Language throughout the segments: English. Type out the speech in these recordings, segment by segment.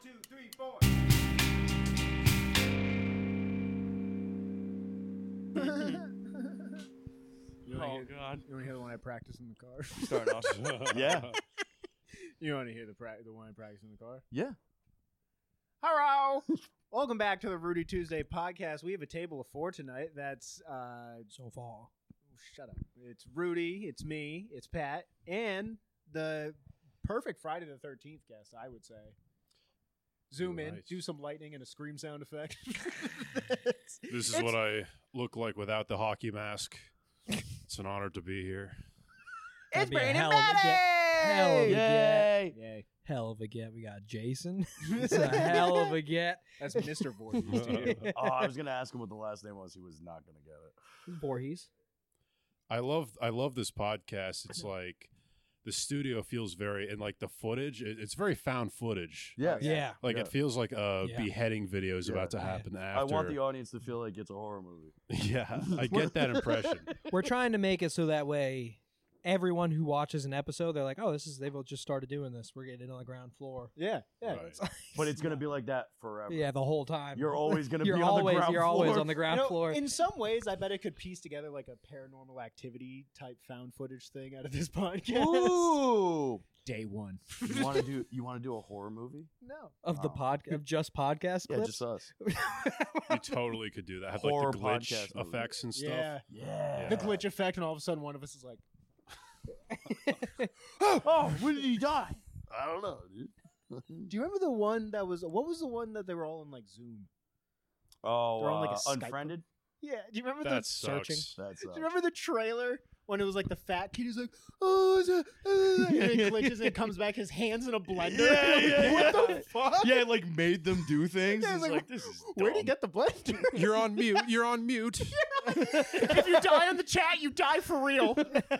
2, 3, 4. Oh God! You want to hear the one I practice in the car? Start off. Yeah. You want to hear the one I practice in the car? Yeah. Hello! Welcome back to the Rudy Tuesday podcast. We have a table of four tonight. That's So far. shut up. It's Rudy, it's me, it's Pat, and the perfect Friday the 13th guest, I would say. Zoom in, Right. do some lightning and a scream sound effect. This is what I look like without the hockey mask. It's an honor to be here. That'd It's be a Brandon hell of a Matty! get. Hell of a get. Yay. Yay. Hell of a get. We got Jason. It's a hell of a get. That's Mr. Voorhees to you. Oh, I was gonna ask him what the last name was. He was not gonna get it. Voorhees. I love this podcast. It's like the studio feels very, and like the footage, it's very found footage. Yeah. Yeah. Like Yeah. it feels like a Yeah. beheading video is Yeah. about to Yeah. happen I after. want the audience to feel like it's a horror movie. Yeah, I get that impression. We're trying to make it so that way everyone who watches an episode, they're like, oh, they've just started doing this. We're getting it on the ground floor. Yeah, yeah. Right. But it's gonna be like that forever. Yeah, the whole time. You're always gonna be You're on the always ground you're always floor. on the ground You know, floor. in some ways, I bet it could piece together like a Paranormal Activity type found footage thing out of this podcast. Ooh. Day one. You want to do a horror movie? No. of the of just podcast Yeah, clips. just us. You totally could do that. Have Horror like the glitch podcast movie. effects and stuff. Yeah. Yeah. The glitch effect, and all of a sudden one of us is like, Oh, when did he die? I don't know, dude. do you remember the one that was, what was the one that they were all in like Zoom? Oh, They're on, like, a Skype. Unfriended. Yeah. Do you remember That the sucks. That's Do you remember the trailer when it was like the fat kid who's like, oh, and it glitches and it comes back, his hands in a blender? What the fuck? Yeah, it, like made them do things. Yeah, It's like, like this is Where'd he dumb. get the blender? You're on mute. You're on mute. If you die on the chat, you die for real.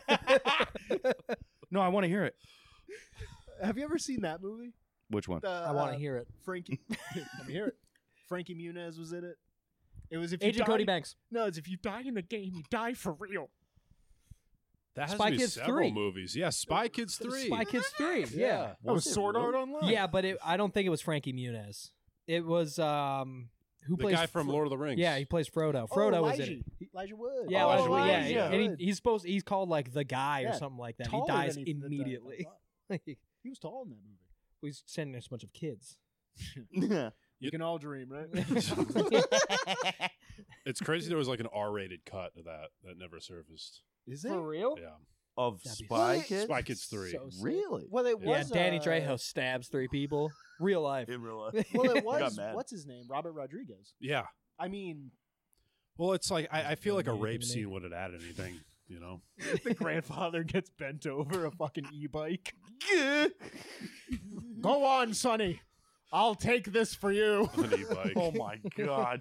No, I want to hear it. Have you ever seen that movie? Which one? I want to hear it. Frankie. Let me hear it. Frankie Muniz was in it. It was if you Agent die- Cody Banks. No, it's if you die in the game, you die for real. That has Spy to be Kids several 3. movies. Yeah, Spy Kids 3. Spy Kids 3. Yeah. That was Sword Art Online. Yeah, but I don't think it was Frankie Muniz. It was who The plays guy from Lord of the Rings. Yeah, he plays Frodo. Oh, Frodo was Elijah. in it. Elijah Wood. Yeah, Oh, Elijah Wood, Elijah yeah. And Wood. he's called like the guy Yeah. or something like that. Taller He dies than he- immediately. He was tall in that movie. He's sending us a bunch of kids. Yeah. You can all dream, right? It's crazy there was like an R-rated cut of that never surfaced. Is For real? Yeah. Of That'd be Spy sick. Kids? Spy Kids 3. So sick. Really? Well, it Yeah, was. Danny Trejo stabs 3 people. Real life. In real life. Well, it Got was. mad. What's his name? Robert Rodriguez. Yeah. I mean, Well, it's like I feel like a Anything rape to me. scene wouldn't add anything, you know? the grandfather gets bent over a fucking e-bike. Go on, Sonny. I'll take this for you. An e-bike. Oh my god.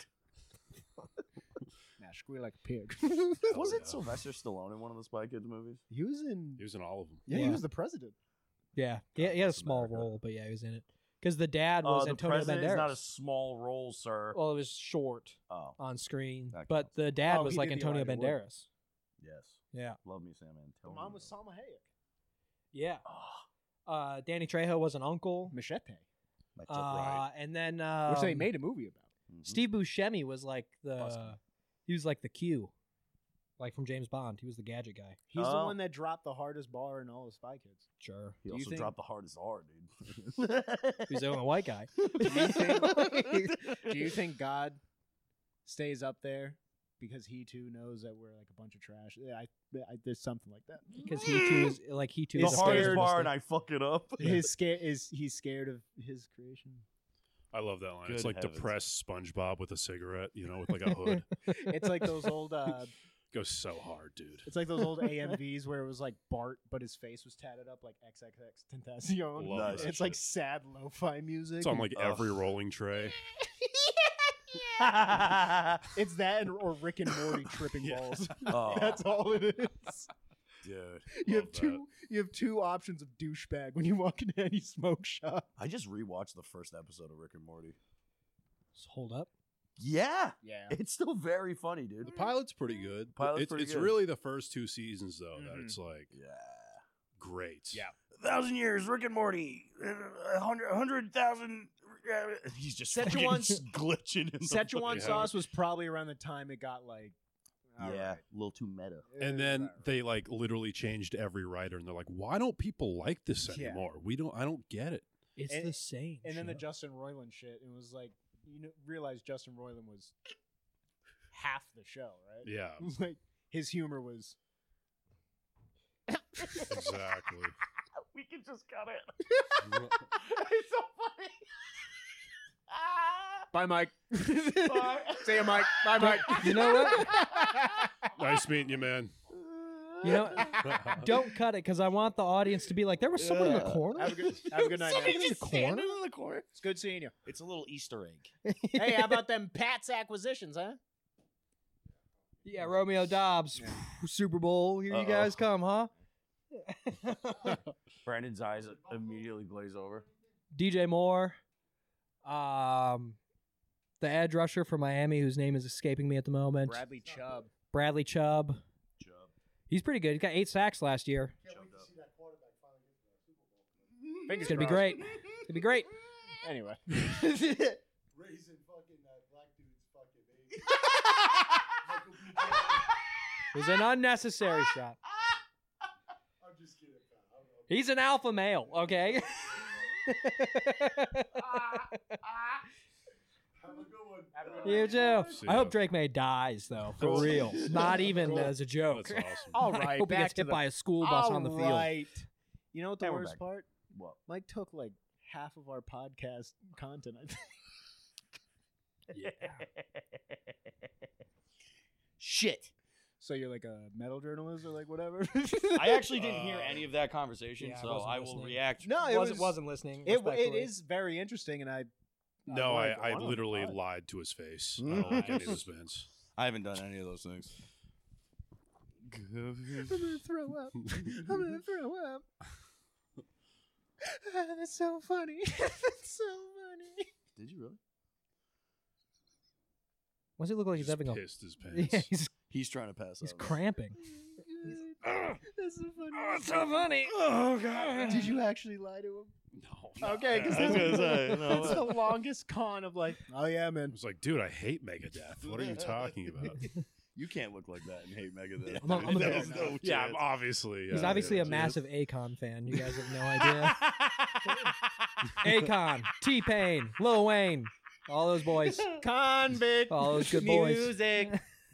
Nah, squeal like a pig. Wasn't Sylvester Stallone in one of the Spy Kids movies? He was in. He was in all of them. Yeah, he Yeah. was the president. Yeah. He had a small America. role, but yeah, he was in it. Because the dad was the Antonio president Banderas. is not a small role, sir. Well, it was short Oh, on screen, That but counts. the dad Oh, was he like did the Antonio Elijah Wood. Banderas. yes. Yeah. Love me, Sam Antonio. The mom was Salma Hayek. Yeah. Danny Trejo was an uncle. Machete. And then Which they made a movie about. Steve Buscemi was like Awesome. he was like the Q, like from James Bond. He was the gadget guy. He's the Oh. one that dropped the hardest bar in all of Spy Kids. Sure. He Do you also think- dropped the hardest R, dude. He's the only white guy. Do you think God stays up there because he too knows that we're like a bunch of trash? Yeah, there's something like that. Because he too is like he too the is He's hardest scared. bar, and I fuck it up. He's scared of his creation. I love that line. Good it's like heavens. depressed SpongeBob with a cigarette, you know, with like a hood. It's like those old. Goes so hard, dude. It's like those old AMVs where it was like Bart, but his face was tatted up like XXX Tentacion. Love Nice. that It's like shit. sad lo-fi music. It's on like every rolling tray. It's that or Rick and Morty tripping balls. Oh, That's all it is. Dude. You love have two. You have two options of douchebag when you walk into any smoke shop. I just rewatched the first episode of Rick and Morty. hold up. Yeah, Yeah. it's still very funny, dude. The pilot's pretty good. Pilot's it's pretty it's good. really the first 2 seasons though that Mhm. it's like Yeah, great. Yeah. 1,000 years, Rick and Morty, 100,000. He's just Szechuan's- glitching. In Szechuan Yeah. sauce was probably around the time it got like. all Yeah, right. a little too meta. And then they like literally changed every writer, and they're like, "Why don't people like this Yeah. anymore? I don't get it." It's And- the same. And then the shit. Justin Roiland shit. It was like realize Justin Roiland was half the show, right? Yeah, It was like his humor was. exactly. We can just cut it. Well, It's so funny. Bye, Mike. Bye. See you, Mike. Bye, Mike. You know what? nice meeting you, man. You know, don't cut it because I want the audience to be like, there was someone in the Yeah. corner. Have a good night, man. in the corner. in the corner. It's good seeing you. It's a little Easter egg. Hey, how about them Pat's acquisitions, huh? Yeah, Romeo Dobbs, Super Bowl. Here you Uh-oh. guys come, huh? Brandon's eyes immediately glaze over. DJ Moore, the edge rusher for Miami, whose name is escaping me at the moment. Bradley Chubb. Bradley Chubb. He's pretty good. He got 8 sacks last year. Fingers It's gonna be crossed. great. It's gonna be great. Anyway. Raising fucking that black dude's fucking baby. Michael B. Jordan. It was an unnecessary shot. I'm just kidding, pal. He's an alpha male, okay? Have a good one. You too. See I hope ya. Drake May dies, though, for Cool. real. Not even Cool. as a joke. That's awesome. All I right, hope he back gets to hit the by a school bus on the field. Right. You know what the And we're worst back. part? What? Mike took like half of our podcast content. I think. Shit. So you're like a metal journalist or like whatever? I actually didn't hear any of that conversation, Yeah, I so wasn't I will listening. react. No, it wasn't listening. It respectfully. is very interesting, and I. No, wanna I go on on the literally pod. lied to his face. I don't like any of those bands. I haven't done any of those things. I'm gonna throw up. I'm gonna throw up. That's so funny. That's so funny. Did you really? Why does he look like he's Just having a... pissed his pants. Yeah, he's He's trying to pass he's out. cramping. That's so funny. so funny. Oh god. Did you actually lie to him? No. Okay, because I was gonna say, no. that's the longest con of like, oh yeah, man. I was like, dude, I hate Megadeth. What are you talking about? You can't look like that and hate Megadeth. I'm a- There's no Yeah, chance. obviously. He's yeah, obviously yeah, a massive Akon fan. You guys have no idea. Akon, T-Pain, Lil Wayne, all those boys. Convict. All those good boys. Music.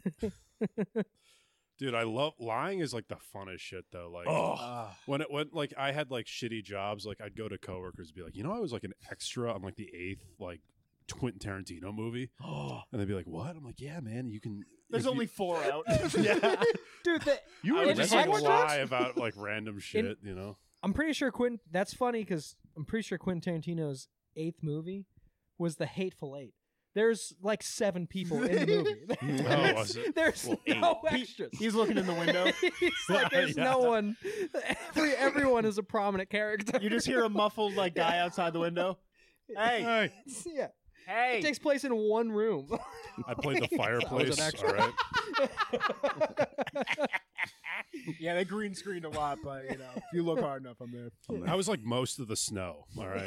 Dude, I love lying is like the funnest shit though. Like when like I had like shitty jobs, like I'd go to coworkers and be like, I was like an extra on like the 8th like Quentin Tarantino movie. And they'd be like, "What?" I'm like, "Yeah, man, you can." There's if only you, 4 out. Dude, You I were would just just like watch lie about like random shit, I'm pretty sure Quentin. That's funny because I'm pretty sure Quentin Tarantino's 8th movie was The Hateful Eight. There's like 7 people in the movie. Oh, was it? There's Well, no extras. He's looking in the window. He's like, there's Yeah. no one. Everyone is a prominent character. You just hear a muffled like guy outside the window. Hey, Yeah. hey. It takes place in one room. I played the fireplace. extra. All right. Yeah, they green screened a lot, but if you look hard enough, I'm there. I was like most of the snow. All right.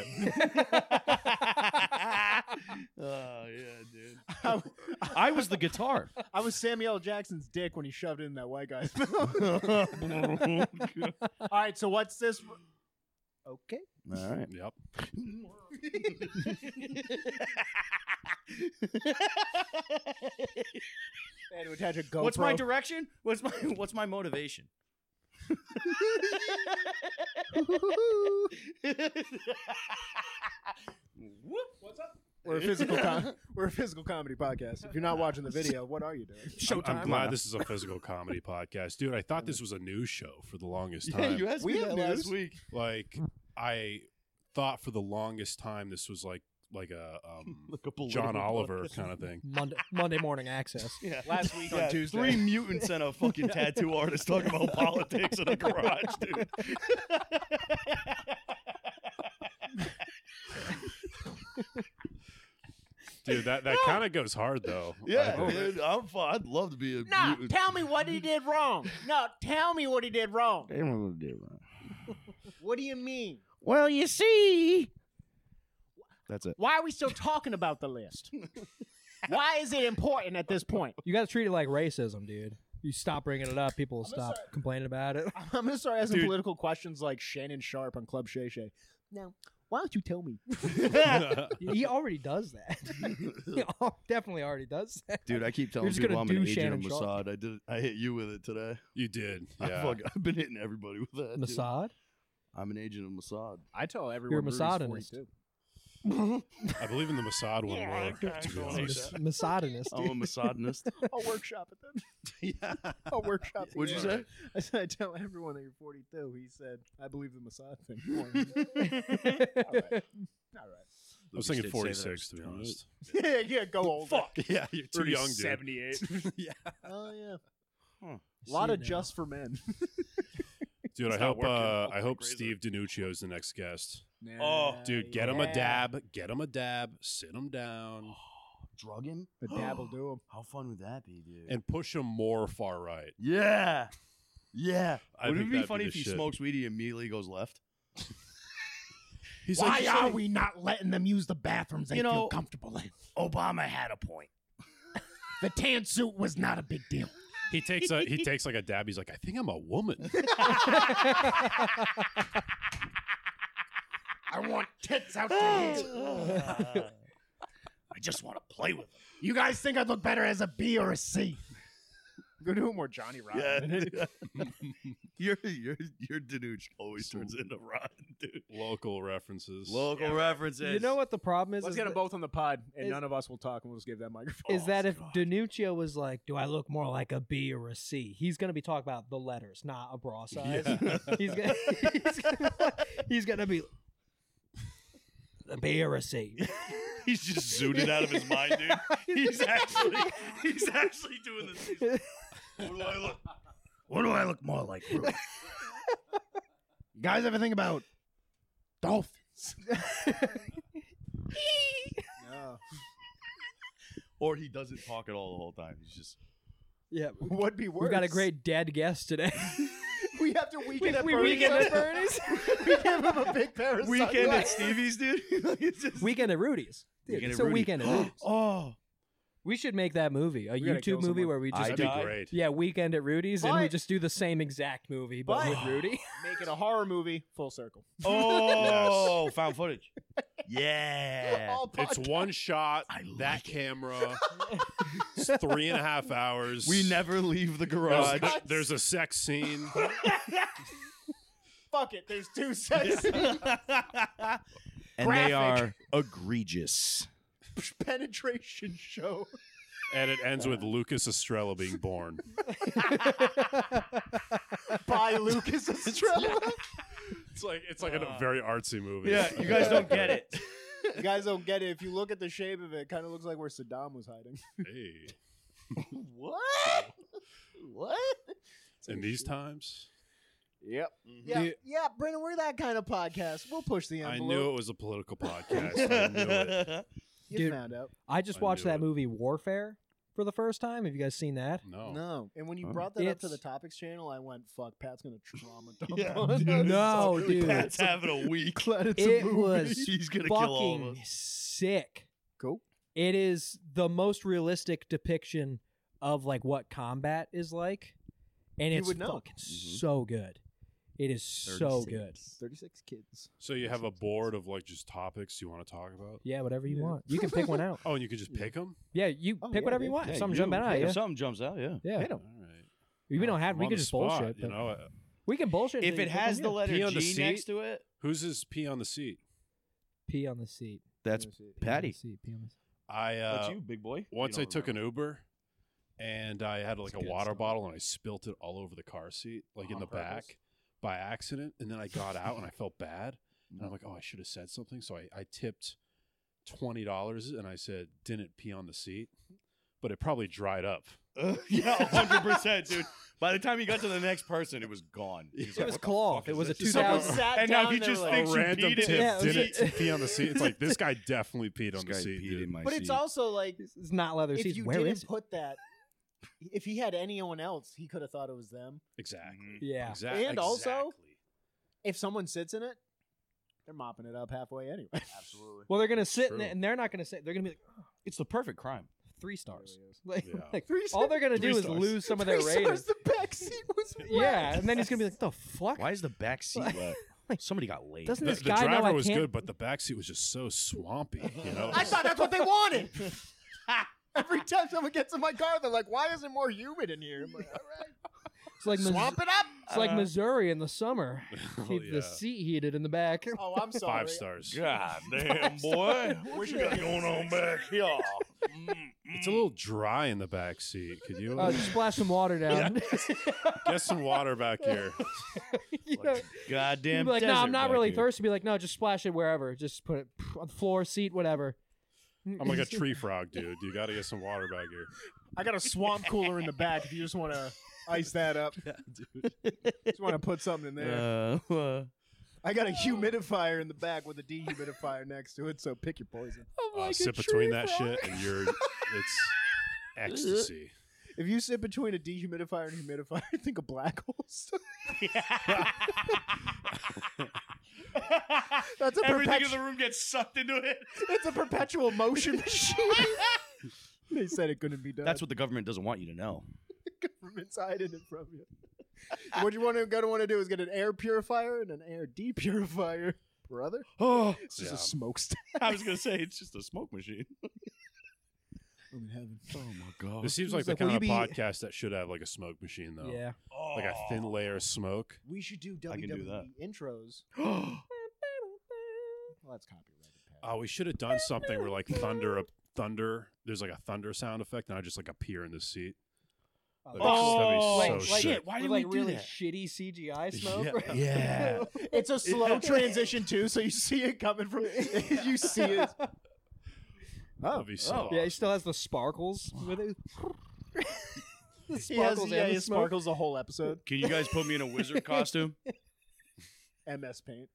Oh yeah, dude. I, I was the guitar. I was Samuel L. Jackson's dick when he shoved it in that white guy's mouth. All right, so what's this? Okay. All right. Yep. They had to attach a GoPro. What's my direction? What's my motivation? What's up? We're a physical comedy podcast. If you're not watching the video, what are you doing? I'm glad this is a physical comedy podcast, dude. I thought this was a news show for the longest Yeah, time. you asked We me have that last news. week. Like I thought for the longest time this was like a Like a political John Oliver podcast. kind of thing. Monday morning access. Yeah. Last week on Yeah, Tuesday. 3 mutants and a fucking tattoo artist talking about politics in a garage, dude. Dude, that kind of goes hard though. Yeah, I think. dude, I'm fine. I'd love to be a No, mutant. tell me what he did wrong. No, tell me what he did wrong. I don't know what I did wrong. What do you mean? Well, you see. That's it. Why are we still talking about the list? Why is it important at this point? You got to treat it like racism, dude. You stop bringing it up, people will stop complaining about it. I'm gonna start asking Dude. political questions like Shannon Sharp on Club Shay Shay. Now, why don't you tell me? He already does that. He definitely already does that. Dude, I keep telling You're just people gonna I'm an do agent of Shannon Sharp. Mossad. I hit you with it today. You did. Yeah. I've been hitting everybody with that. dude. Mossad? I'm an agent of Mossad. I tell everyone You're a Rudy's misogynist. 42. I believe in the Mossad one more, to be honest. Misogynist. I'm a misogynist. I'll workshop it then. Yeah. I'll workshop. What'd you say? I said I tell everyone that you're 42. He said I believe the Mossad thing. All right. I was thinking 46, to be honest. Yeah, yeah, go old. Fuck. Yeah, you're too Rudy's young, dude. 78. Yeah. Oh yeah. Huh. A lot See of it now. just for men. Dude, I It's not hope working. I hope Razor. Steve Danuccio's the next guest. Oh, Dude, get him a dab. Get him a dab. Sit him down. Drug him? The dab will do him. How fun would that be, dude? And push him more far right. yeah. Yeah. I Would think it be that'd funny the if he shit. smokes weed, he immediately goes left? He's Why like, are we not letting them use the bathrooms they You know- feel comfortable in? Obama had a point. The tan suit was not a big deal. he takes like a dab. He's like, I think I'm a woman. I want tits out to hit. I just want to play with him. You guys think I'd look better as a B or a C? Go do more Johnny Rotten. Yeah. your Danucci always turns into Ron, dude. Local references. Local references. You know what the problem is? Let's is get them that- both on the pod, and is- none of us will talk, and we'll just give that microphone. Is that if God. Danuccio was like, do I look more like a B or a C? He's going to be talking about the letters, not a bra size. Yeah. He's gonna be a B or a C. He's just zooted out of his mind, dude. He's actually doing this. What do I look more like? Rudy? you guys ever think about dolphins? No. Or he doesn't talk at all the whole time. He's just Yeah, Would be worse. we got a great dead guest today. We have to weekend at we Bernie's. weekend at Bernie's. We give him a big pair of weekend at sunglasses. Stevie's, dude. It's just- Weekend at Rudy's. Dude, Weekend it's at a Rudy's. weekend at Rudy's. Oh, We should make that movie, a gotta kill YouTube movie someone. where we just That'd do, be die. great. yeah, Weekend at Rudy's, and we But- just do the same exact movie, but But- with Rudy. Make it a horror movie, full circle. oh, found footage. Yeah. All It's podcast. one shot. I That like it. camera. It's 3.5 hours. We never leave the garage. There's a sex scene. Fuck it. There's two sets. And they Graphic. are egregious. Penetration show. And it ends with Lucas Estrella being born. By Lucas Estrella. It's like a very artsy movie. Yeah, you guys don't get it. You guys don't get it. If you look at the shape of it, it kind of looks like where Saddam was hiding. Hey. What? What? In these times, Yep. Yeah, Dude. yeah, Brennan, we're that kind of podcast. We'll push the I envelope. knew it was a political podcast. I knew it. You Dude. found out. I just I watched knew that it. movie Warfare for the first time. Have you guys seen that? No. No. And when you Huh? brought that up to the It's- Topics channel, I went, fuck, Pat's going to trauma dump Yeah, on us. dude. No, dude. Pat's having a week. Glad it's a It movie. was He's gonna kill all of fucking us. sick. Cool. It is the most realistic depiction of like what combat is like, and You it's would know. fucking so good. It is so good. 36 kids. So you have a board of like just topics you want to talk about? Yeah, whatever you Yeah. want. You can pick one out. Oh, and you can just pick them? Yeah, you Oh, pick yeah, whatever yeah. you want. Yeah, If something you- jumping out, if yeah. something jumps out, yeah. Yeah. Hit 'em. All right. We don't have. I'm We on can the just spot, bullshit. You but know, we can bullshit. If and it pick has one, the yeah. letter Pee on the G seat? next to it, who's his pee on the seat? pee on the seat. that's Pee on the Patty. seat, pee on the seat. That's I you, big boy. once You I don't took an remember. Uber and I had like That's a good water stuff. bottle and I spilt it all over the car seat, like in On the purpose? back by accident. And then I got out and I felt bad. And I'm like, oh, I should have said something. So I tipped $20 and I said, didn't pee on the seat. But it probably dried up. Yeah, 100%, dude. By the time he got to the next person, it was gone. He It like, was "What the cloth. fuck It is was a this?" 2000 sat And now down he there just like- thinks A you random peed in tip it. Yeah, it was didn't pee on the seat. It's like, this guy definitely peed on the This guy seat. peed dude. in my But it's seat. also like, It's not leather if seats. you Where didn't is it? put that, if he had anyone else, he could have thought it was them. Exactly. Yeah. Exactly. And also- if someone sits in it, they're mopping it up halfway anyway. Absolutely. Well, they're gonna sit in True. it, and they're not gonna say. They're gonna be like It's the perfect crime. 3 stars. Really Like, Yeah. like, 3 all they're gonna 3 do is stars. lose some of their 3 rating. stars, the back seat was wet. Yeah, and then he's gonna be like, "The fuck? Why is the back seat wet? Somebody got laid. Doesn't The, this the guy know driver I was can't?" good, but the backseat was just so swampy. You know, I thought that's what they wanted. Every time someone gets in my car, they're like, "Why is it more humid in here?" I'm like, "All right, It's like swamp it up." It's like Missouri in the summer. Oh, Keep yeah. the seat heated in the back. Oh, I'm sorry. 5 stars. God damn, boy. What you got going on back here? It's a little dry in the back seat. Could you Just splash some water down. get some water back here? You know, Goddamn. you'd be like, "No, I'm desert not back really here." thirsty." Be like, "No, just splash it wherever. Just put it on the floor, seat, whatever." I'm like a tree frog, dude. You got to get some water back here. I got a swamp cooler in the back. If you just want to ice that up, just want to put something in there. I got a humidifier in the back with a dehumidifier next to it. So pick your poison. Sit between that shit, and it's ecstasy. If you sit between a dehumidifier and humidifier, think of black holes. That's a Everything in the room gets sucked into it. It's a perpetual motion machine. They said it couldn't be done. That's what the government doesn't want you to know. the government's hiding it from you. What you want to do is get an air purifier and an air depurifier, brother. Oh, It's just Yeah. a smokestack. I was gonna say it's just a smoke machine. I'm in heaven. Oh my god. This seems He's like the like, "Will kind of you be-" podcast that should have like a smoke machine, though. Yeah. Like a thin layer of smoke. We should do I can do WWE intros. Oh. Well, that's copyrighted. Pat. Oh, we should have done something where like thunder. There's like a thunder sound effect, and I just like appear in the seat. That'd be so like, sick. why did With, we do really that? shitty CGI smoke? Yeah. Yeah. It's a slow transition too, so you see it coming from. You see it. That'd be so Yeah, he awesome. still has the sparkles with it. The He sparkles and the he smoke. sparkles the whole episode. Can you guys put me in a wizard costume? MS Paint.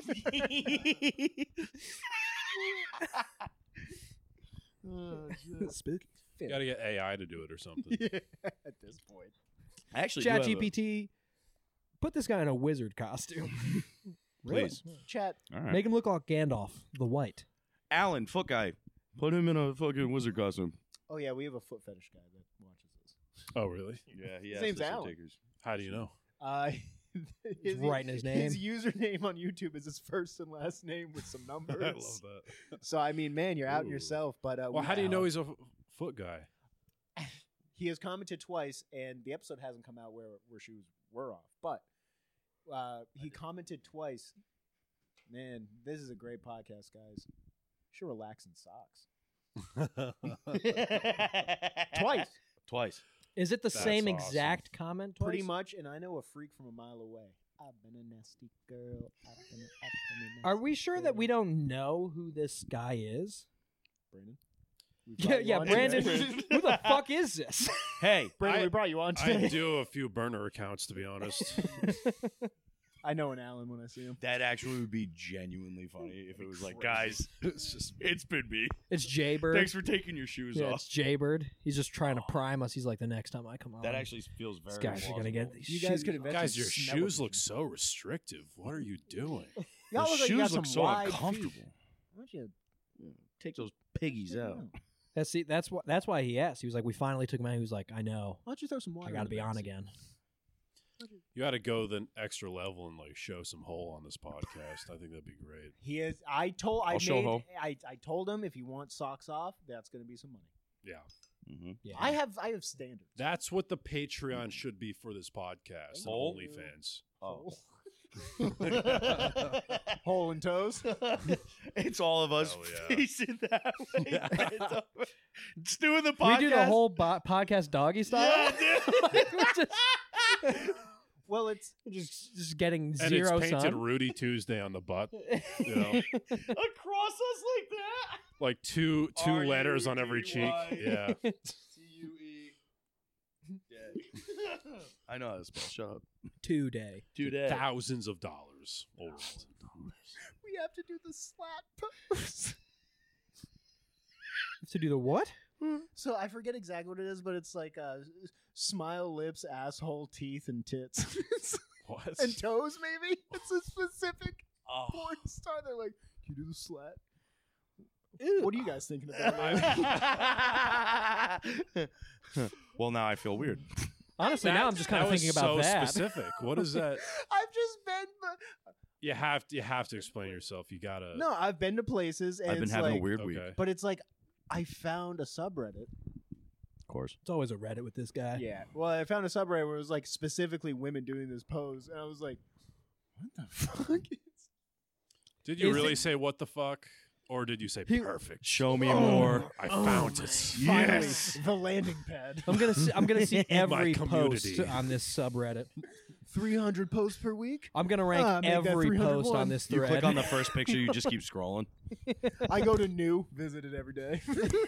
Spooky. You gotta get AI to do it or something. At this point, I actually Chat do have a- GPT, put this guy in a wizard costume. Please. chat. All right. Make him look like Gandalf the White. Alan, foot guy, put him in a fucking wizard costume. Oh yeah, we have a foot fetish guy that watches this. Oh, really? Yeah, he His name's Alan. How do you know? His, right in his name. His username on YouTube is his first and last name with some numbers. I love that. So I mean, man, you're out Ooh. yourself. But Well, how do you know he's a foot guy? he has commented twice, and the episode hasn't come out where shoes were off. But he commented twice. Man, this is a great podcast, guys. You should relax in socks. Twice. Twice. Is it the That's same awesome. exact comment twice? Pretty much, and I know a freak from a mile away. I've been a nasty girl. I've been a nasty Are we sure that we girl. don't know who this guy is? Brandon? We Yeah, brought you yeah, on Brandon. today. Who the fuck is this? Hey, Brandon, I- we brought you on I today. do a few burner accounts, to be honest. I know an Alan when I see him. that actually would be genuinely funny if it was like, guys, it's been me. It's Jaybird. Thanks for taking your shoes Yeah, off. it's Jaybird. He's just trying to prime us. He's like, the next time I come on, That actually feels very. these guys are gonna get plausible. these You guys shoes could on. invent Guys, a your smell shoes of- look so restrictive. What are you doing? Y'all The look like you got shoes look some so wide uncomfortable. feet. Why don't you Take those piggies out. That's why he asked. He was like, we finally took him out. He was like, I know. Why don't you throw some water? I got to in the be on backseat? again. You got to go the extra level and like show some hole on this podcast. I think that'd be great. He is. I told. I'll show ho. I told him if you want socks off, that's going to be some money. Yeah, Mm-hmm. Yeah. I have standards. that's what the Patreon should be for this podcast. and Hole? OnlyFans. Oh. Hole and toes. It's all of us Hell yeah. facing that way. It's all- Just doing the we podcast. do the whole podcast doggy style. Yeah, dude. We're Well, it's just getting And zero it's painted sun. Rudy Tuesday on the butt. You know, Across us like that. like two letters on every cheek. R-U-D-Y. Yeah. T-U-E. I know how to spell. Shut up. Today. Today. Thousands of dollars. Over. we have to do the slat pose. To do the what? So I forget exactly what it is, but it's like smile, lips, asshole, teeth, and tits. What? And toes, maybe? It's a specific porn star. They're like, can you do the slat? What are you guys thinking about? Well, now I feel weird. Honestly, now I'm just kind of was thinking about so that. specific. What is that? I've just been. You have to explain yourself. You gotta. No, I've been to places, and I've been it's having like, a weird week. Okay. but it's like I found a subreddit. Of course. It's always a Reddit with this guy. Yeah. Well, I found a subreddit where it was like specifically women doing this pose, and I was like, what the fuck? Did you Is really it- say what the fuck, or did you say He- perfect? Show me more. I found it. Finally, the landing pad. I'm gonna see every post community. on this subreddit. 300 posts per week. I'm gonna rank make that every 301. post on this You thread. click on the first picture, you just keep scrolling. I go to new, visit it every day.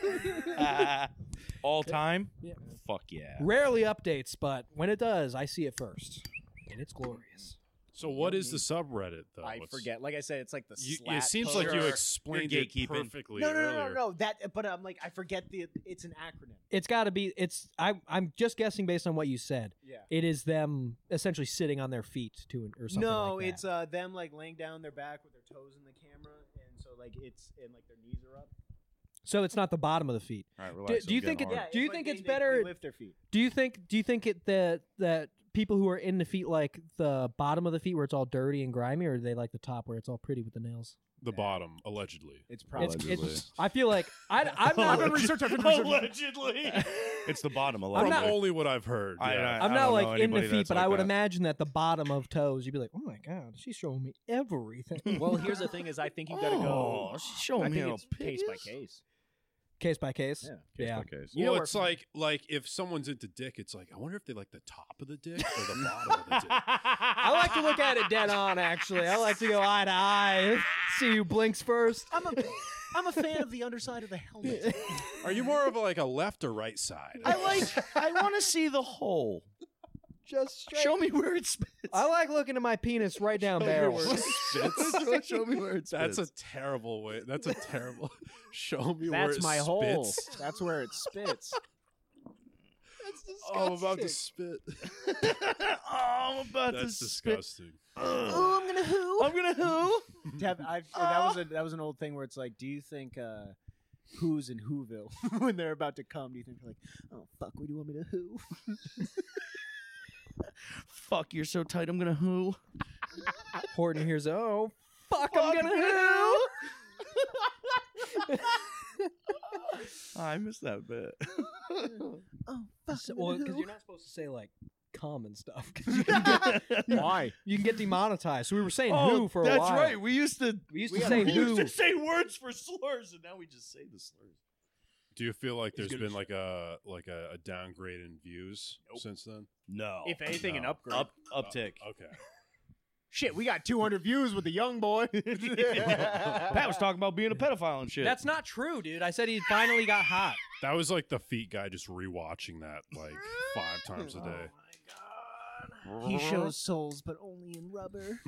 All time? Yeah. Fuck yeah. Rarely updates, but when it does, I see it first, and it's glorious. So what is the subreddit though? I What's- forget. Like I said, it's like the It slat seems pose. like you You're explained it gatekeeping. perfectly No, no, no, earlier. no, no. That, but I'm like, I forget it's an acronym. It's got to be. I'm just guessing based on what you said. Yeah. It is them essentially sitting on their feet or something. No, like that. it's them like laying down their back with their toes in the camera, and so like it's and like their knees are up. So it's not the bottom of the feet. All right, relax. do you I'm think getting it- hard. Do you like think they- it's they better- lift their feet? Do you think that people who are into feet like the bottom of the feet where it's all dirty and grimy, or they like the top where it's all pretty with the nails? The bottom, allegedly. It's probably. It's I feel like I'm not. Allegedly. It's the bottom. From Allegedly. only what I've heard. I- yeah. I'm I not don't like know into anybody feet, that's but like I would that. imagine that the bottom of toes, you'd be like, oh my god, she's showing me everything. Well, here's the thing: is I think you got to go. Oh, she's showing I me think how it's pig case by is. case. Case by case. Yeah. Yeah. Case. You know Well, where- it's like if someone's into dick, it's like I wonder if they like the top of the dick or the bottom of the dick. I like to look at it dead on. Actually, I like to go eye to eye. See who blinks first. I'm a fan of the underside of the helmet. Are you more of like a left or right side? I want to see the hole. Just straight. Show me where it spits. I like looking at my penis right down barrel. Show me where it spits. That's a terrible way. That's a terrible. Show me where That's it my spits. hole. That's where it spits. Oh, I'm about to spit. I'm about That's to spit. disgusting. Oh, I'm gonna who? I'm gonna who? That was an old thing where it's like, do you think who's in Whoville when they're about to come? Do you think they're like, oh fuck, what do you want me to who? Fuck, you're so tight. I'm gonna who? Horton hears, oh fuck, I'm gonna who? I missed that bit. Oh fuck. Well, because you're not supposed to say like cum and stuff. 'cause you can get, Why? you can get demonetized. So we were saying who for a while. that's right. We used to say we who. used to say words for slurs, and now we just say the slurs. Do you feel like there's gonna been like a downgrade in views since then? No. If anything, an upgrade. Uptick. Okay. Shit, we got 200 views with the young boy. Pat was talking about being a pedophile and shit. That's not true, dude. I said he finally got hot. That was like the feet guy just rewatching that like 5 times a day. He shows souls, but only in rubber.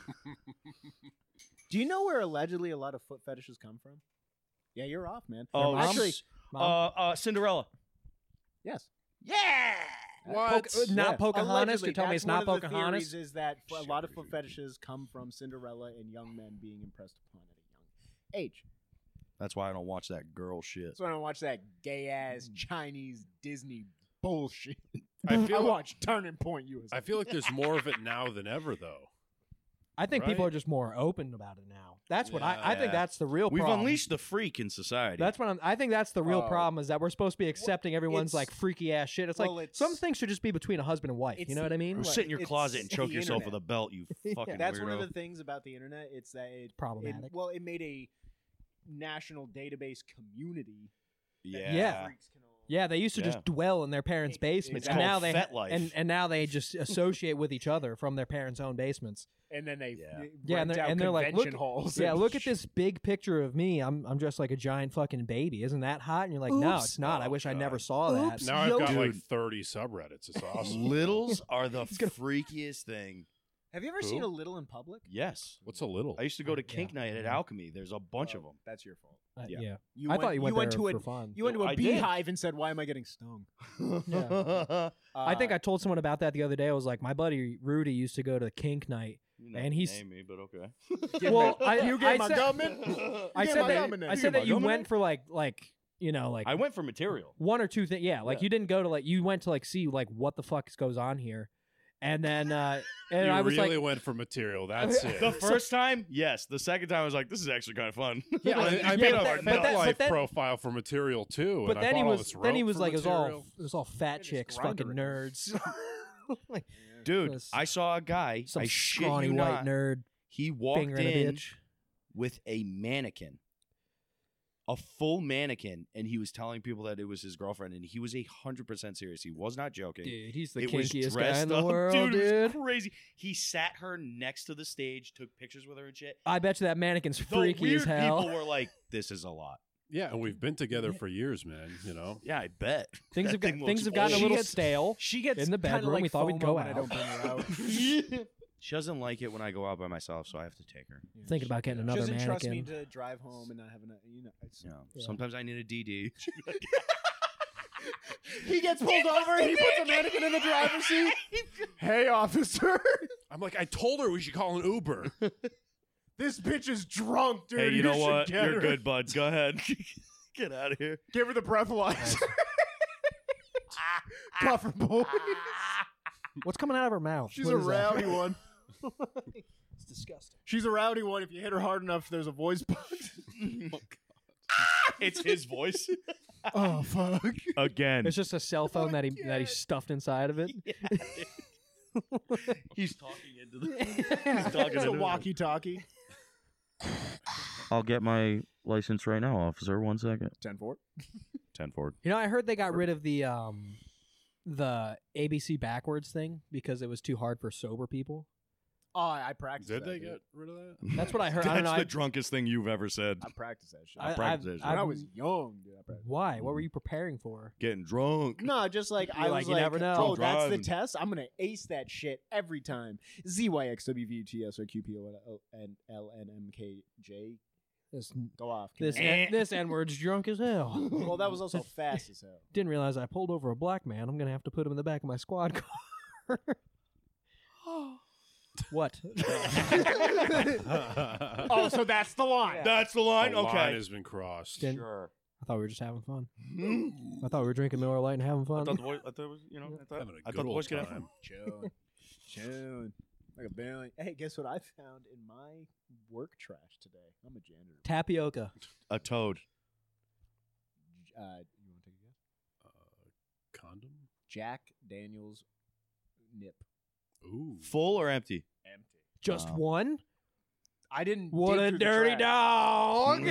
Do you know where allegedly a lot of foot fetishes come from? Yeah, you're off, man. Oh, actually, Mom? Cinderella. yes. Yeah. What? Not Pocahontas? Allegedly, You're telling me it's that's not one of the Pocahontas? theories is that a lot of foot fetishes come from Cinderella and young men being impressed upon at a young age. That's why I don't watch that girl shit. That's why I don't watch that gay ass Chinese Disney bullshit. I feel I like, watch Turning Point USA. I feel like there's more of it now than ever though. I think people Right. are just more open about it now. That's what I think. Yeah. That's the real We've problem. unleashed the freak in society. That's what I think. That's the real Oh. problem is that we're supposed to be accepting everyone's it's- like freaky ass shit. It's well, like it's- some things should just be between a husband and wife. it's You know what I mean? Go Well, sit in your it's closet and choke the yourself internet. with a belt, you fucking That's weirdo. one of the things about the internet. It's that it Problematic. it made a national database community. yeah. Yeah. Freaks can all- Yeah, they used to just Yeah. dwell in their parents' basements, It's and now called they Fet Life. and now they just associate with each other from their parents' own basements. And then they Yeah. Yeah, and rent out they're like, convention look, halls. yeah, and look at this big picture of me. I'm dressed like a giant fucking baby. Isn't that hot? And you're like, no, Oops. it's not. I Oh, wish I God. never saw that. Oops. Now I've got like Dude. 30 subreddits. It's awesome. Littles are the He's gonna- freakiest thing. Have you ever Who? seen a little in public? Yes. What's a little? I used to go to Yeah. Kink Night at Alchemy. There's a bunch of them. That's your fault. Yeah. I thought you went there to for fun. You went to a I did. beehive and said, "Why am I getting stung?" I think I told someone about that the other day. I was like, my buddy Rudy used to go to kink night. You And he's- name me, but okay. Well, you get my said- government. I Yeah, said my that. government. I You said my that you government? went for like like I went for material. one or two things. Yeah, like Yeah. you didn't go to you went to see what the fuck goes on here, and then and You I was really like, went for material. That's it. The first time, yes. The second time, I was like, "This is actually kind of fun." Yeah, I Yeah, made but a that- but that- MetLife but then- profile for material too. but and then I he bought all was this then he rope was for like material. it was all fat just chicks, grinder fucking it. nerds. Like, Dude, Yes. I saw a guy. some I shit scrawny you white not. nerd He walked fingering a in bitch. with a mannequin, a full mannequin, and he was telling people that it was his girlfriend, and he was 100% serious. He was not joking. Dude, he's the It was kinkiest guy dressed in the up. world, dude. dude. It was crazy. He sat her next to the stage, took pictures with her and shit. I bet you that mannequin's The freaky weird as hell. people were like, "This is a lot." Yeah, and we've been together for years, man. You know. Yeah, I bet. Things have That thing things have looks gotten a old. little She gets- stale. She gets In the kinda bedroom, like we thought we'd FOMO go when I out. don't bring her out. She doesn't like it when I go out by myself, so I have to take her. Thinking about getting She another doesn't trust me mannequin. to drive home and not having a It's, You know, Yeah. sometimes I need a DD. He gets pulled over and he puts a mannequin in the driver's seat. Hey, officer. I'm like, I told her we should call an Uber. This bitch is drunk, dude. Hey, you know should what? get You're her. good, buds. Go ahead. Get out of here. Give her the breathalyzer. Puffer boy. What's coming out of her mouth? She's What a is that? rowdy one. It's disgusting. She's a rowdy one. If you hit her hard enough, there's a voice box. It's his voice. Oh fuck. Again. It's just a cell phone that he stuffed inside of it. He's talking into the. He's talking It's a into the- walkie-talkie. I'll get my license right now, officer. 1 second. 10-4. 10-4. You know, I heard they got rid of the ABC backwards thing because it was too hard for sober people. Oh, I practiced. Did that, they dude. get rid of that? That's what I heard. I don't That's know. the drunkest thing you've ever said. I practiced that shit. I- practiced that shit. when I was young, dude. I practiced. Why? What were you preparing for? Getting drunk. No, just like I You're was like, you never know. oh, Drunk that's the driving. test. I'm gonna ace that shit every time. ZYXWVTSRQPOLNMKJ. This Go off. this this N-word's drunk as hell. Well, that was also fast as hell. Didn't realize I pulled over a black man. I'm gonna have to put him in the back of my squad car. What? Oh, so that's the line. That's the line? The line Okay. has been crossed. Didn't- Sure. I thought we were just having fun. I thought we were drinking Miller Lite and having I fun. thought the voice, I thought it was, you know, Having a I good thought the old voice could have time. June. June. Like a billion. Hey, guess what I found in my work trash today? I'm a janitor. Tapioca. a toad. You want to take a guess? Condom? Jack Daniels nip. Ooh. Full or empty? Empty. Just Wow. one? I didn't. What dig a through the dirty trash. dog!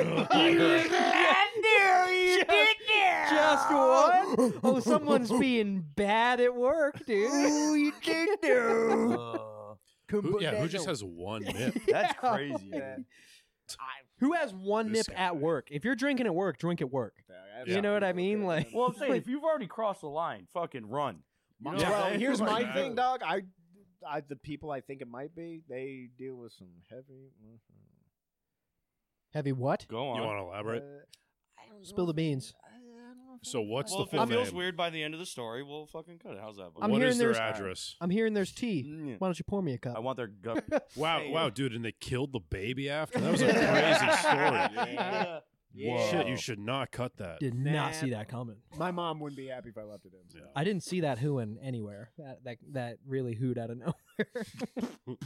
Just one? Oh, someone's being bad at work, dude. Oh, you did Who just has one nip? That's crazy. Yeah. dude. Who has one This nip at guy. work? If you're drinking at work, drink at work. Yeah. You know what I mean? Like, Well, I'm saying, if you've already crossed the line, fucking run. You know what I'm Well, saying? here's my Like, thing, dog. I the people I think it might be, they deal with some heavy. heavy what? Go You on. want to elaborate? I don't Spill know the if- beans. I don't know if So what's Well, the if it full feels name? weird by the end of the story, we'll fucking cut it. How's that? I'm What hearing is their there's- address? I'm hearing there's tea. Mm. Why don't you pour me a cup? I want their gut. Wow, Hey, wow, dude, and they killed the baby after? That was a crazy story. Yeah. Whoa. Shit, you should not cut that. Did not see that coming. My mom wouldn't be happy if I left it in. So. Yeah. I didn't see that hooing anywhere. That really hooed out of nowhere.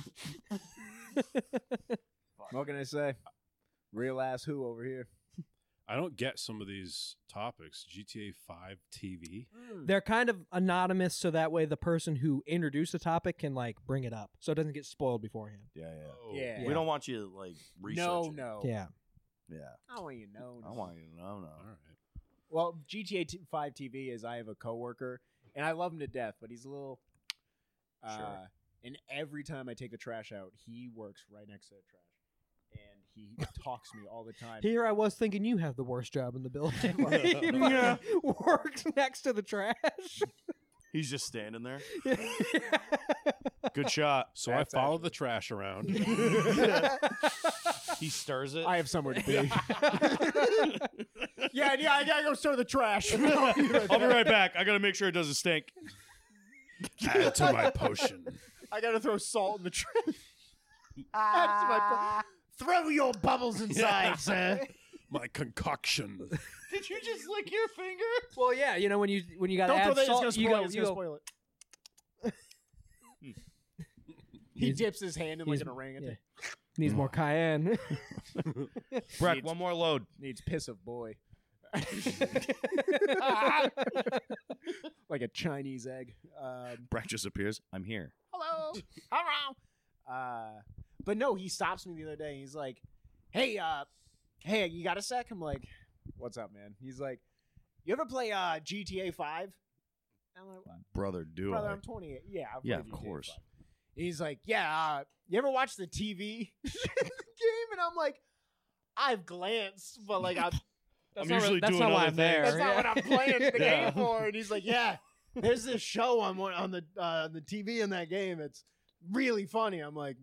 What can I say? Real ass who over here? I don't get some of these topics. GTA 5 TV? They're kind of anonymous, so that way the person who introduced the topic can like bring it up, so it doesn't get spoiled beforehand. Yeah, yeah. Oh. Yeah. We don't want you to like research No, it. no. Yeah. Yeah. I don't want you to know. I want you to know. No. All right. Well, GTA 5 TV is I have a coworker, and I love him to death, but he's a little. Sure. And every time I take the trash out, he works right next to the trash, and he talks to me all the time. Here I was thinking you have the worst job in the building. Yeah. Works next to the trash. He's just standing there. Good shot. So That's I followed actually- the trash around. He stirs it. I have somewhere to be. yeah, I gotta go stir the trash. I'll be right back. I gotta make sure it doesn't stink. Add to my potion. I gotta throw salt in the trash. That's my throw your bubbles inside, sir. My concoction. Did you just lick your finger? Well, yeah, you know when you got to Don't throw add that. salt, It's you gonna go, spoil it. It's you gonna go. spoil it. He He's- dips his hand in like he's- an orangutan. yeah. Needs more cayenne. Breck, one more load. Needs piss of boy. Like a Chinese egg. Breck just appears. I'm here. Hello. Hello. But no, he stops me the other day. He's like, hey, you got a sec? I'm like, what's up, man? He's like, you ever play GTA 5? I'm like, what? Brother, do Brother, I? I'm 28. Yeah, I've Yeah, played of GTA course. 5. He's like, yeah, you ever watch the TV game? And I'm like, I've glanced, but like, That's I'm not usually that's doing not why other I'm there. that's not yeah. what I'm playing the Yeah. game for. And he's like, yeah, there's this show on the TV in that game. It's really funny. I'm like,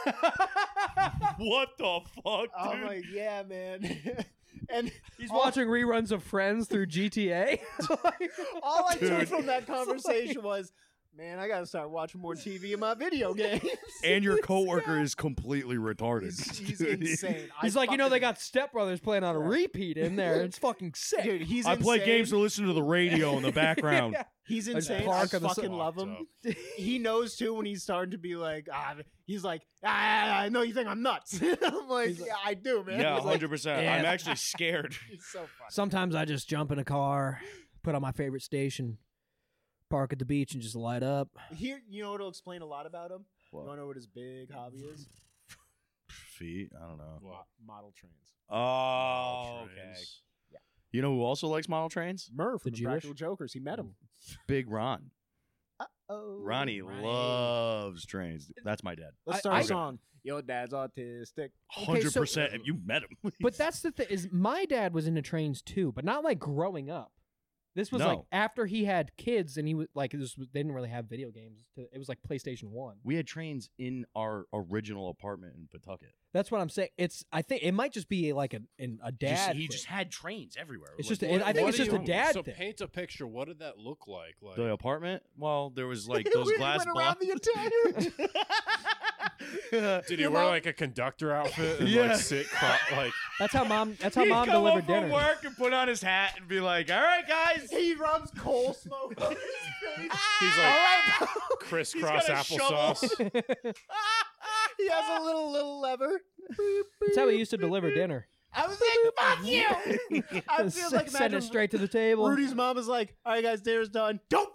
What the fuck, I'm dude? like, yeah, man. And He's all- watching reruns of Friends through GTA. all I took Dude. from that conversation was, man, I gotta start watching more TV in my video games. And your coworker is completely retarded. He's Dude. insane. He's I like, you know, they fucking- got Step Brothers playing on a repeat in there. It's fucking sick. Dude, he's I play insane. games to listen to the radio in the background. Yeah. He's just insane. I park on the fucking side. love him. He knows too when he's starting to be like, he's like, I know you think I'm nuts. I'm like, He's like- yeah, I do, man. Yeah, He's like, 100%. Yeah. I'm actually scared. He's so funny. Sometimes I just jump in a car, put on my favorite station, park at the beach, and just light up. Here, you know what'll explain a lot about him? What? You wanna know what his big hobby is? Feet? I don't know. Model trains. Oh, okay. You know who also likes model trains? Murph from The the Jewish? Practical Jokers. He met him. Big Ron. Oh, Ronnie loves trains. That's my dad. Let's I- start I- a song. Your dad's autistic. Okay, so- 100%. If you met him. But that's the thing is, my dad was into trains too, but not like growing up. This was like No. after he had kids, and he was like, they didn't really have video games. It was like PlayStation 1. We had trains in our original apartment in Pawtucket. That's what I'm saying. I think it might just be like a dad. He thing. just had trains everywhere. It's Like, just I think it's just a dad So thing. paint a picture. What did that look like? Like the apartment. Well, there was like those We glass went around blocks. the entire. did he Your wear mom- like a conductor outfit and Yeah. like sit like? That's how mom. That's how He'd mom come delivered home dinner. from work and put on his hat and be like, "All right, guys." He rubs coal smoke on his face. He's like All right, crisscross got a applesauce. he has a little lever. That's how he used to deliver dinner. I was like, fuck you. I feel like Send imagine it straight to the table. Rudy's mom is like, all right, guys, dinner's done. Don't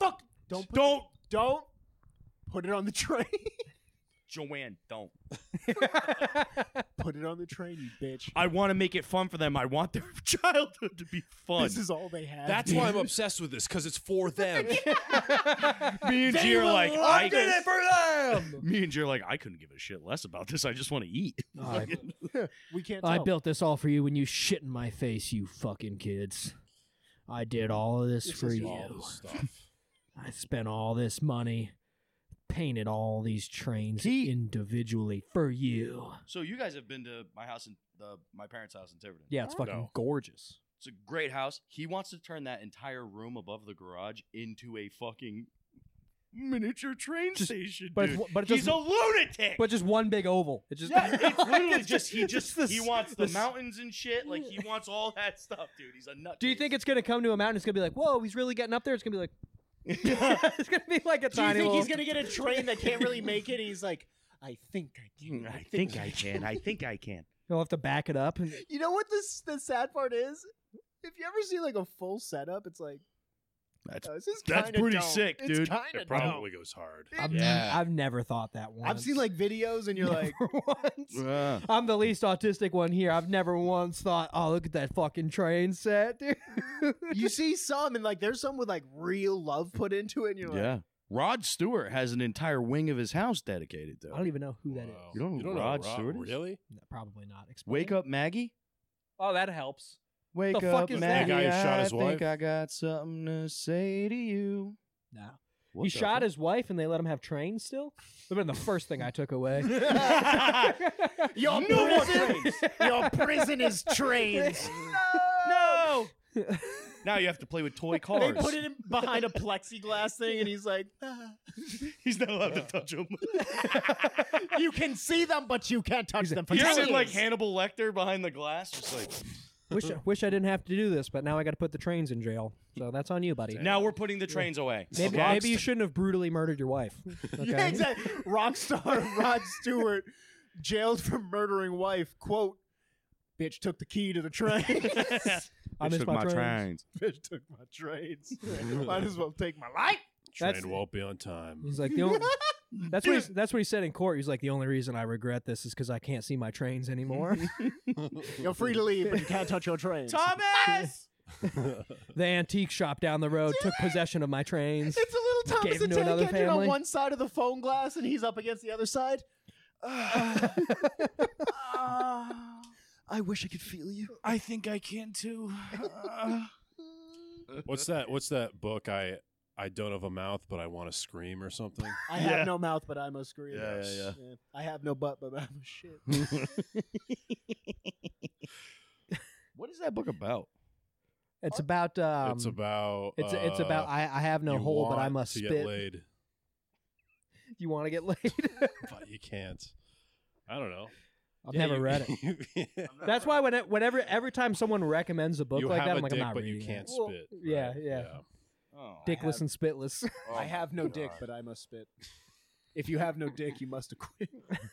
put it on the train. Joanne, don't. Put it on the train, you bitch. I want to make it fun for them. I want their childhood to be fun. This is all they have. That's why I'm obsessed with this because it's for them. Me and They G are will like, love I did it for them. Me and G are like, I couldn't give a shit less about this. I just want to eat. we can't. I tell. built this all for you when you shit in my face, you fucking kids. I did all of this for is you. All this stuff. I spent all this money, painted all these trains individually for you. So you guys have been to my house in my parents' house in Tiverton. Yeah, it's fucking No. gorgeous. It's a great house. He wants to turn that entire room above the garage into a fucking miniature train station, but dude. it's- but it He's a doesn't- lunatic. But just one big oval. It just yeah, it's literally it's just he this- wants the this- mountains and shit. Like he wants all that stuff, dude. He's a nut. Do you think it's gonna come to a mountain? It's gonna be like, whoa, he's really getting up there. It's gonna be like, it's gonna be like a Do you tiny. think he's little- gonna get a train that can't really make it? He's like, I think I can. I think I can. I think I can. He'll have to back it up. And, You know what the sad part is? If you ever see like a full setup, it's like, That's oh, this is That's kinda pretty dope. sick, It's dude. kinda It dope. probably goes hard. I've never thought that once. I've seen like videos, and you're like, Never once. I'm the least autistic one here. I've never once thought, oh, look at that fucking train set, dude. you see some, and like there's some with like real love put into it, and you're like, yeah. Rod Stewart has an entire wing of his house dedicated to I it. don't even know who that is. Wow. You don't know who know Rod Stewart is? Really? No, probably not. Explain. Wake Up Maggie. Oh, that helps. Wake The up, fuck is that? Maggie. The guy who shot I his think wife? I got something to say to you. No. What He the shot fuck? his wife and they let him have trains still? Would have been the first thing I took away. Your your prison is trains. No. Now you have to play with toy cars. They put it in behind a plexiglass thing, and he's like, "Ah." He's not allowed to touch them. "You can see them, but you can't touch them." For He's 10 in like years." Hannibal Lecter behind the glass, just like. Wish I didn't have to do this, but now I got to put the trains in jail. So that's on you, buddy. Now we're putting the trains away. Maybe you shouldn't have brutally murdered your wife. Okay? Yeah, exactly. Rock star Rod Stewart jailed for murdering wife. Quote: "Bitch took the key to the train." I miss my trains. Bitch took my trains. Might as well take my life. Train won't be on time. He's like the only. That's what he said in court. He's like, the only reason I regret this is because I can't see my trains anymore. You're free to leave, but you can't touch your trains. Thomas. The antique shop down the road took possession of my trains. It's a little Thomas Gave the him to Tank another Engine on family. one side of the phone glass, and he's up against the other side. I wish I could feel you. I think I can too. What's that book? I don't have a mouth, but I want to scream or something. I have no mouth, but I must scream. Yeah. I have no butt, but I'm a shit. What is that book about? It's about. It's about. It's about. I have no you hole, but I want must to spit. get laid, You want to get laid? but you can't. I don't know. I've never read it. That's why every time someone recommends a book you like have that, a I'm like, dick, I'm not but reading you can't it. spit. Yeah, right? yeah. Oh. Dickless and spitless. I have no dick, but I must spit. If you have no dick, you must acquit.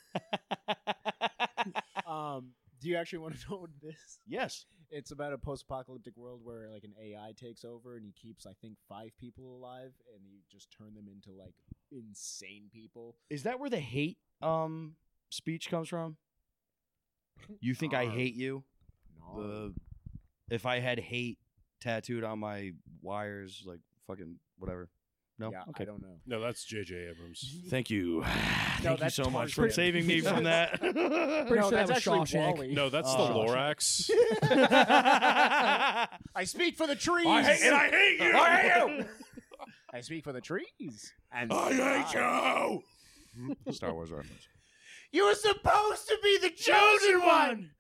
Do you actually want to know what it is? Yes. It's about a post-apocalyptic world where like an AI takes over and he keeps, I think, 5 people alive, and you just turn them into like insane people. Is that where the hate speech comes from? You think I hate you? No. If I had hate tattooed on my wires, like fucking whatever. No. Yeah, Okay. I don't know. No, that's J.J. Abrams. Thank you. Thank you that's so much for Tarzan. saving me from that. Pretty No, sure that that's was actually Shawshank. Wall-E. No, that's the Oh. Lorax. I speak for the trees. I hate you. I hate you. I speak for the trees. And I hate you. Star Wars reference. You were supposed to be the chosen one.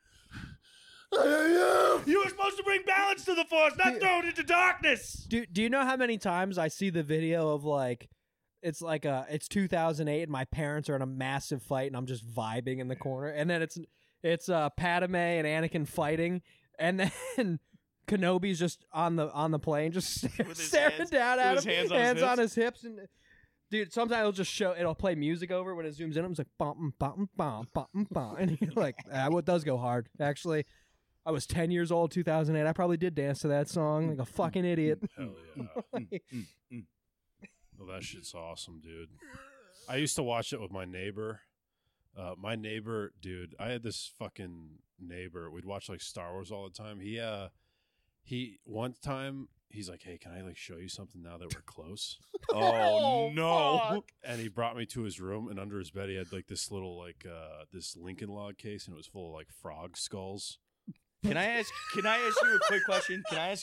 You were supposed to bring balance to the Force, not throw it into darkness. Do you know how many times I see the video of like it's 2008 and my parents are in a massive fight and I'm just vibing in the corner, and then it's Padme and Anakin fighting, and then Kenobi's just on the plane just With his staring hands- down at with him, his hands on his hips, and dude, sometimes it'll play music over when it zooms in. It's like bum bum bum bum bum, and you're like, what does go hard actually. I was 10 years old, 2008. I probably did dance to that song like a fucking idiot. Hell yeah. Well, that shit's awesome, dude. I used to watch it with my neighbor. My neighbor, dude, I had this fucking neighbor. We'd watch like Star Wars all the time. He one time he's like, "Hey, can I like show you something now that we're close?" Oh no! And he brought me to his room, and under his bed he had like this little this Lincoln Log case, and it was full of like frog skulls. Can I ask you a quick question?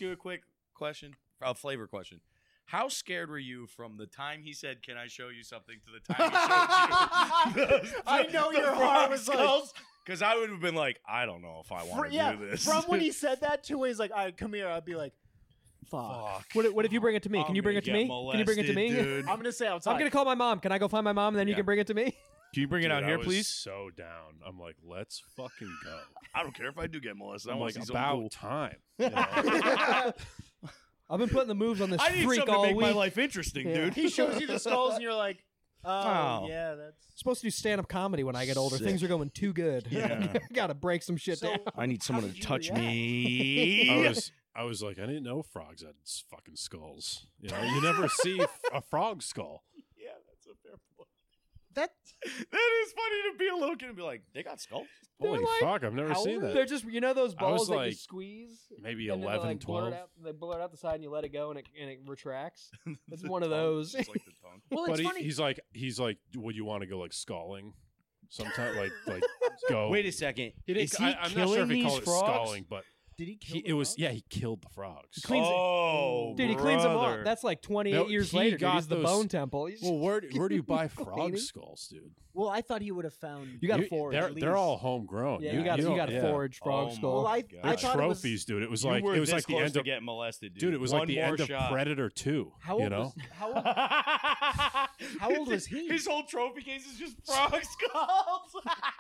A flavor question. How scared were you from the time he said, "Can I show you something?" to the time he showed you? I know your heart was like, because I would have been like, I don't know if I want to do this. From when he said that to when he's like, "All right, come here," I'd be like, "Fuck." What if you bring it to me? Can you bring it to me? Can you bring it to me? Dude. I'm gonna say outside. I'm gonna call my mom. Can I go find my mom and then you Yeah. can bring it to me? Can you bring it Dude, out I here, was please? So down. I'm like, let's fucking go. I don't care if I do get molested. I'm I like, want about time. You know? I've been putting the moves on this I need freak something to all make week. my life interesting, Yeah. dude. He shows you the skulls, and you're like, "Oh, Oh. yeah, that's." Supposed to do stand-up comedy when I get older. Sick. Things are going too good. Yeah. Gotta break some shit So- down. I need someone How to did you touch react? me. I was like, I didn't know frogs had fucking skulls. You know, you never see a frog skull. Yeah, that's a fair point. That That is funny to be a little kid and be like, they got skulls? Holy like, fuck, I've never How seen old? that. They're just those I was balls that you like, squeeze. maybe and then 11, they, like, blur 12. it out, they blur it out the side and you let it go and it retracts. It's one of those. Just like the tongue. well, But it's funny. he's like, would you want to go like skulling? Sometime like go. Wait a second. He didn't, Is he I'm not killing sure if he these called it frogs? skulling, but Did he kill? He killed the frogs. cleans it. Oh, Dude, he cleans them brother. off. That's like 28 No, years he later. Dude. got He's the those- Bone Temple. He's Well, where do you buy frog Cleaning? skulls, dude? Well, I thought he would have found. You gotta You- forage. They're all homegrown. Yeah, you got to don't- forage frog Oh skull. Well, I They're thought it was- trophies, dude. It was You like were it was this like the close end to of getting molested, dude. dude. It was One like the more end of shot. Predator 2. How old You know, was how old was he? His whole trophy case is just frog skulls.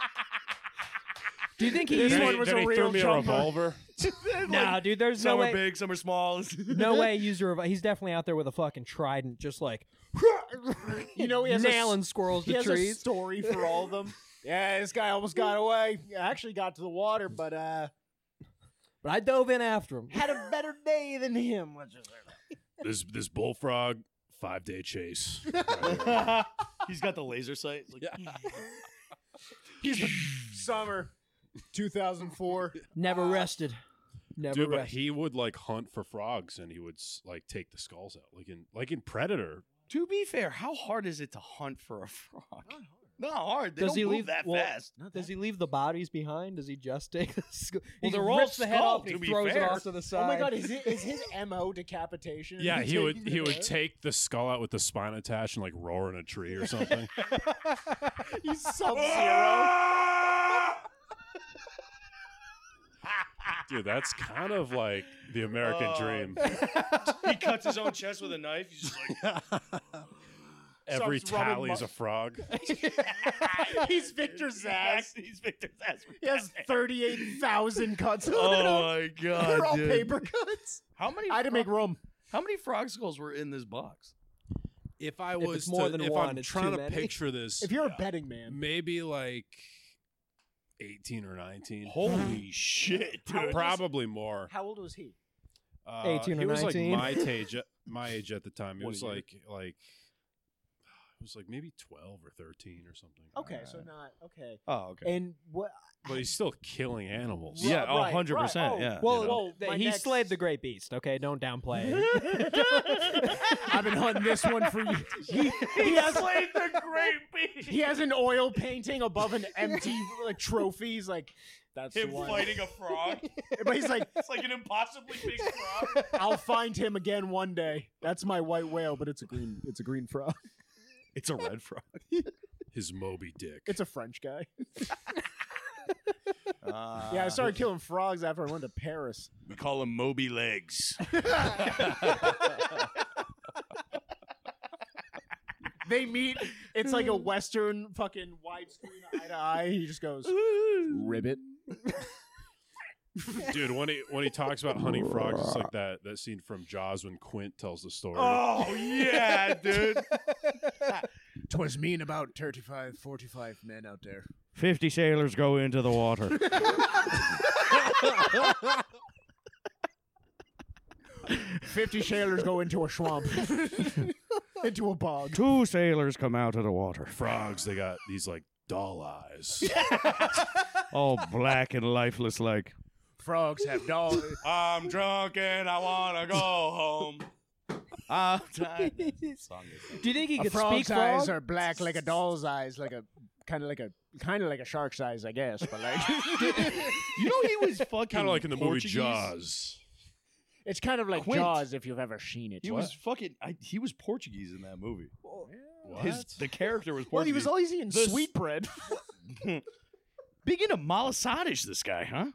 Do you think he This used one was then a he real threw me a jumper. revolver. Nah, dude, there's no Some are way. big, some are small. No way he used a revolver. He's definitely out there with a fucking trident, just like You know, he has nailing squirrels he to has a trees. story for all of them. Yeah, this guy almost got away. Actually got to the water, but But I dove in after him. had a better day than him. This bullfrog 5-day chase. He's got the laser sight. It's like, He's the summer 2004. Never rested. Never Dude, but rested. he would like hunt for frogs and he would like take the skulls out, like in Predator. to be fair, how hard is it to hunt for a frog? Not hard. They Does don't he move leave that well, fast. Does he leave the bodies behind? Does he just take the skull? He they're all rips the head off skulled, and to he be throws fair. it off to the side. Oh my god, is his MO decapitation? Yeah, he would Taking it out? take the skull out with the spine attached and like roar in a tree or something. He's Sub-Zero. Dude, that's kind of like the American dream. He cuts his own chest with a knife. He's just like, Every Starts rubbing tally is a frog. He's Victor Zsasz. He's Victor Zsasz. He has 38,000 cuts on him. Oh my god, They're all dude. paper cuts. How many? I had to make room. How many frog skulls were in this box? If I If was it's more than if one, I'm it's trying too to many. picture this, If you're a betting man, maybe like 18 or 19. Holy shit, dude! Probably more. how old was he? 18 or he was 19. like my age at the time. It What was year? like it was like maybe 12 or 13 or something. Okay, so not okay. Oh, okay. And what? But he's still killing animals. Yeah, oh, right, 100%, right. Oh, yeah. well, You know? my he next- slayed the great beast. Okay, don't downplay it. I've been hunting this one for you. He has slayed the great beast. he has an oil painting above an empty like trophy. He's like, that's Him the one. fighting a frog. But he's like, It's like an impossibly big frog. I'll find him again one day. That's my white whale, but it's a green frog. It's a red frog. His Moby Dick. It's a French guy. Yeah, I started killing frogs after I went to Paris. We call him Moby Legs. They meet. It's like a Western fucking widescreen eye to eye. He just goes, ribbit. Dude, when he talks about hunting frogs, it's like that scene from Jaws when Quint tells the story. Oh yeah, dude. 'Twas me and about 35, 45 men out there. 50 sailors go into the water. 50 sailors go into a swamp. Into a bog. 2 sailors come out of the water. Frogs, they got these like doll eyes. All black and lifeless like. Frogs have dogs. I'm drunk and I wanna go home. I'm tired. Do you think he A could speak frog's frog? eyes are black like a doll's eyes, like a kind of like a shark's eyes, I guess. But like, You know he was fucking Kind of like in the Portuguese? movie Jaws. it's kind of like Quint. Jaws if you've ever seen it. He was fucking. He was Portuguese in that movie. What? The character was Portuguese. Well, he was always eating The- sweetbread. big into malasadish. This guy, huh?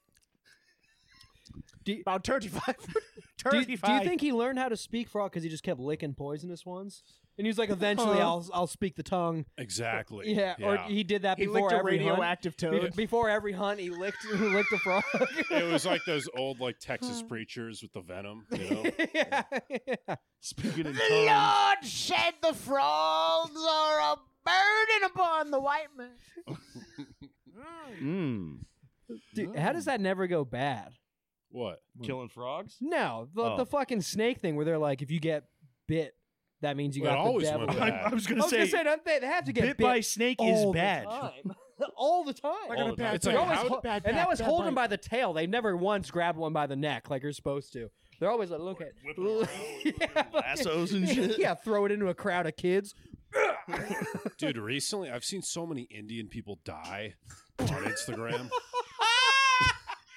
About 35. Do you think he learned how to speak frog because he just kept licking poisonous ones? And he was like, eventually, I'll speak the tongue. Exactly. Yeah, or he did that He before licked a every radioactive hunt. toad. Before every hunt, he licked a frog. It was like those old like Texas preachers with the venom, you know? yeah. Speaking in The tongues. Lord said the frogs are a burden upon the white man. Mm. Dude, how does that never go bad? What? Killing frogs? No, Oh. the fucking snake thing where they're like, if you get bit, that means you Well, it got the always devil. went I, bad. I was I gonna was say, gonna say, don't they have to get bit bit by snake is all bad. the time. All the time. All the time. It's They're like, always how- hol- bad, and that bad, was bad holding bite. by the tail. They never once grabbed one by the neck like you're supposed to. They're always like, look at Whipping around with yeah, lassos and shit. yeah, throw it into a crowd of kids. Dude, recently I've seen so many Indian people die on Instagram.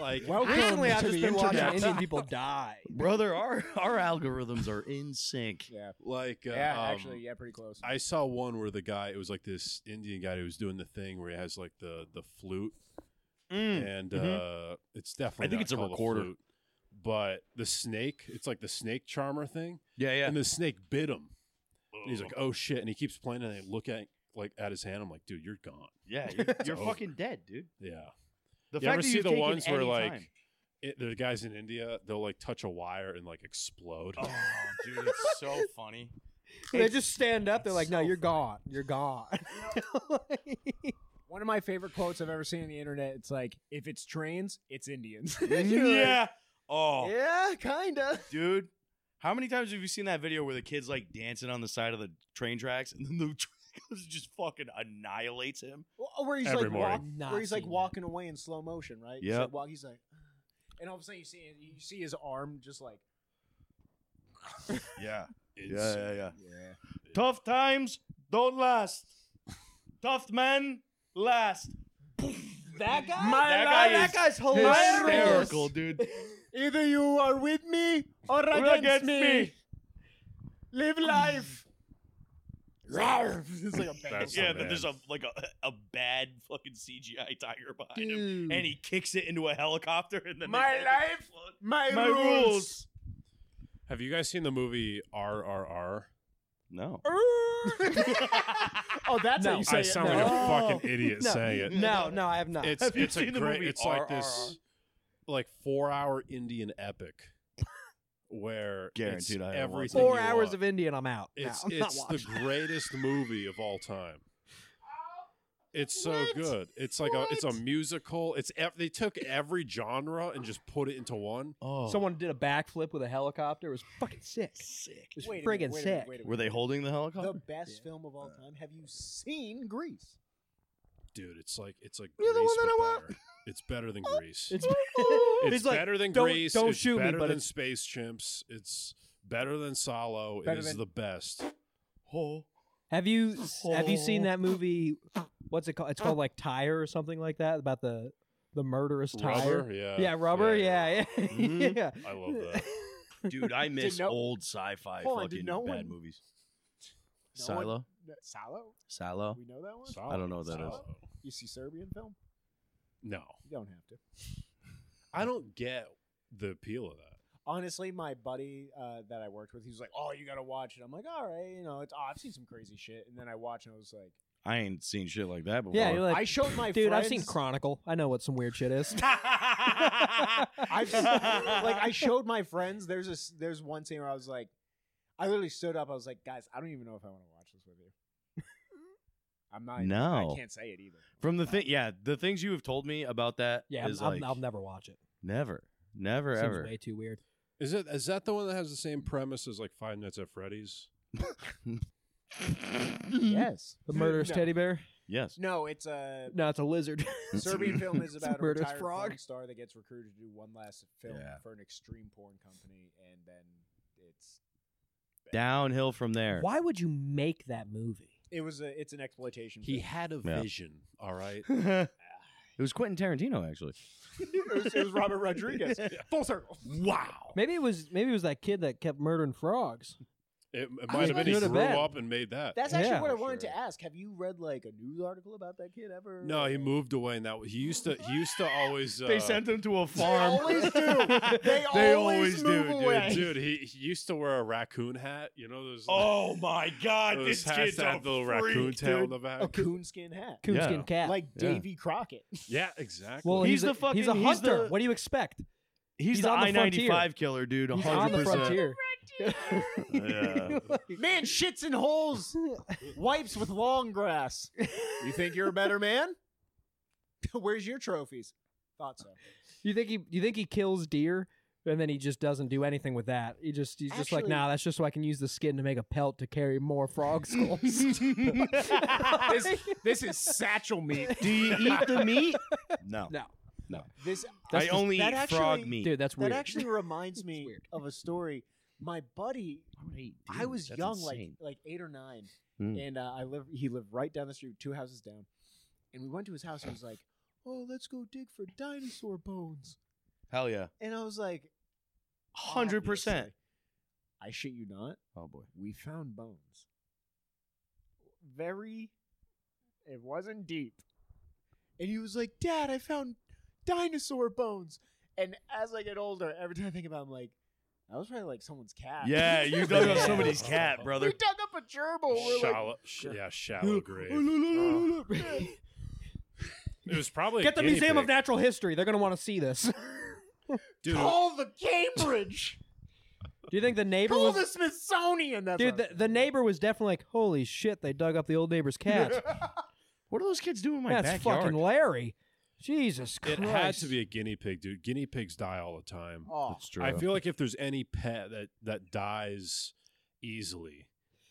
Like, Welcome Recently, I've to just the been watching internet. Indian people die. Brother, our algorithms are in sync. Yeah. like, Actually, yeah, pretty close. I saw one where the guy, it was like this Indian guy who was doing the thing where he has like the flute, and it's definitely I think not it's a called recorder. flute, but the snake, it's like the snake charmer thing, Yeah. and the snake bit him. And he's like, "Oh shit!" And he keeps playing, and I look at his hand. I'm like, "Dude, you're gone." Yeah, you're over. fucking dead, dude. Yeah. The You ever fact that see you've the taken ones where any like time. the guys in India, they'll like touch a wire and like explode. Oh, dude, it's so funny. They just stand up. They're like, "No, you're gone. You're gone." One of my favorite quotes I've ever seen on the internet. It's like, if it's trains, it's Indians. Yeah. Oh, Yeah, kinda. dude. How many times have you seen that video where the kid's like dancing on the side of the train tracks and then the train goes just fucking annihilates him? Where he's Every like morning. Not where he's like seen walking away in slow motion, right? He's Yep. like, he's like, and all of a sudden you see his arm just like, Yeah. Insane. yeah. Tough times don't last. Tough men last. That guy, That guy is guy's hilarious. hysterical, dude. Either you are with me or against me. Live life. It's like a bang. That's Yeah, so then there's bad. a bad fucking CGI tiger behind him, Dude. and he kicks it into a helicopter, and then they My both life, explode. my My rules. rules. Have you guys seen the movie RRR? No. Oh, that's how No. you say I it. sound No. like a Oh. fucking idiot No. saying it. No, I have not. It's Have you it's a seen the great. movie It's like RRR? this, like 4-hour Indian epic, where Guaranteed it's I haven't watched everything. it. 4 you hours want. of Indian, I'm out. No, It's I'm not it's the watching. greatest movie of all time. It's so good. It's like it's a musical. They took every genre and just put it into one. Oh. Someone did a backflip with a helicopter. It was fucking sick. sick. It was Wait a friggin' minute, wait a sick. minute, wait a Were they minute. holding the helicopter? The best film of all time. Have you seen Grease? Dude, it's like You're the Grease, one that but I want. better. It's better than Grease. It's, It's he's like, better than "Don't- Grease. don't it's shoot me, better but than it's- Space Chimps. It's better than Solo. Better it is than- the best. Oh. Have you seen that movie? What's it called? It's called like Tire or something like that about the murderous tire. Rubber, yeah. Yeah, Rubber. Yeah. Mhm. Yeah. I love that. Dude, I miss no- old sci-fi Hold on, did fucking no bad one- movies. No one- Silo? Salo? Silo? We know that one? Solo. I don't know what that is. Solo. You see Serbian film? No, You don't have to. I don't get the appeal of that. Honestly, my buddy that I worked with, he was like, "Oh, you gotta watch it." I'm like, "All right, it's I've seen some crazy shit." And then I watched, and I was like, I ain't seen shit like that before. Yeah, you're like, I showed my dude, friends. I've seen Chronicle. I know what some weird shit is. I just like I showed my friends. There's one scene where I was like, I literally stood up. I was like, guys, I don't even know if I want to watch this with you. I'm not. No. I can't say it either. From the thing, yeah, the things you have told me about that Yeah, is I'll, like I'll never watch it. never Seems ever. way too weird. Is that the one that has the same premise as like Five Nights at Freddy's? Yes. The murderous No. teddy bear? Yes. No, it's a No, it's a lizard. Serbian film is about a murderous retired frog. porn star that gets recruited to do one last film Yeah. for an extreme porn company, and then it's Downhill from there. Why would you make that movie? it's an exploitation. He film. had a Yeah. vision. All right. It was Quentin Tarantino, actually. it was Robert Rodriguez. Full circle. Wow. Maybe it was that kid that kept murdering frogs. It I might was have been he gonna grew bet. up and made that. That's actually Yeah. what I For wanted sure. to ask. Have you read like a news article about that kid ever? No, he moved away, and that he used to always. They sent him to a They farm. always do. They always do, move away. Dude, he used to wear a raccoon hat. You know those. Oh my God! those This hats kid's that a have the little freak, raccoon tail dude. in the back. A coonskin hat, Coonskin Yeah. cat. like Yeah. Davy Crockett. Yeah, exactly. well, He's he's the fucking- he's a he's hunter. the- What do you expect? He's the on the I-95 frontier. killer, dude. 100%. He's on the frontier. Yeah. Man shits in holes, wipes with long grass. You think you're a better man? Where's your trophies? Thought so. You think he kills deer and then he just doesn't do anything with that? He's just like, Actually- nah, that's just so I can use the skin to make a pelt to carry more frog skulls. This is satchel meat. Do you eat the meat? No. No, This I only that eat frog actually- meat. dude, that's weird. that actually reminds me weird. of a story. My buddy, I was That's young, insane. like 8 or 9, Mm. and he lived right down the street, 2 houses down, and we went to his house. And he was like, "Oh, let's go dig for dinosaur bones." Hell yeah. And I was like, 100%. obviously. I shit you not. Oh boy. We found bones. It wasn't deep. And he was like, Dad, I found dinosaur bones. And as I get older, every time I think about it, I'm like, that was probably like someone's cat. Yeah, you dug up Yeah. somebody's cat, We brother. dug up a gerbil. We're like, Shallow grave. It was probably Get the a guinea Museum of pig. Natural History. They're gonna want to see this. Dude, call the Cambridge. Do you think the neighbor Call was? the Smithsonian. That's Dude, what the neighbor was definitely like, "Holy shit! They dug up the old neighbor's cat. What are those kids doing in my That's backyard? fucking Larry. Jesus it Christ! had to be a guinea pig, dude. Guinea pigs die all the time. Oh, That's true. I feel like if there's any pet that dies easily,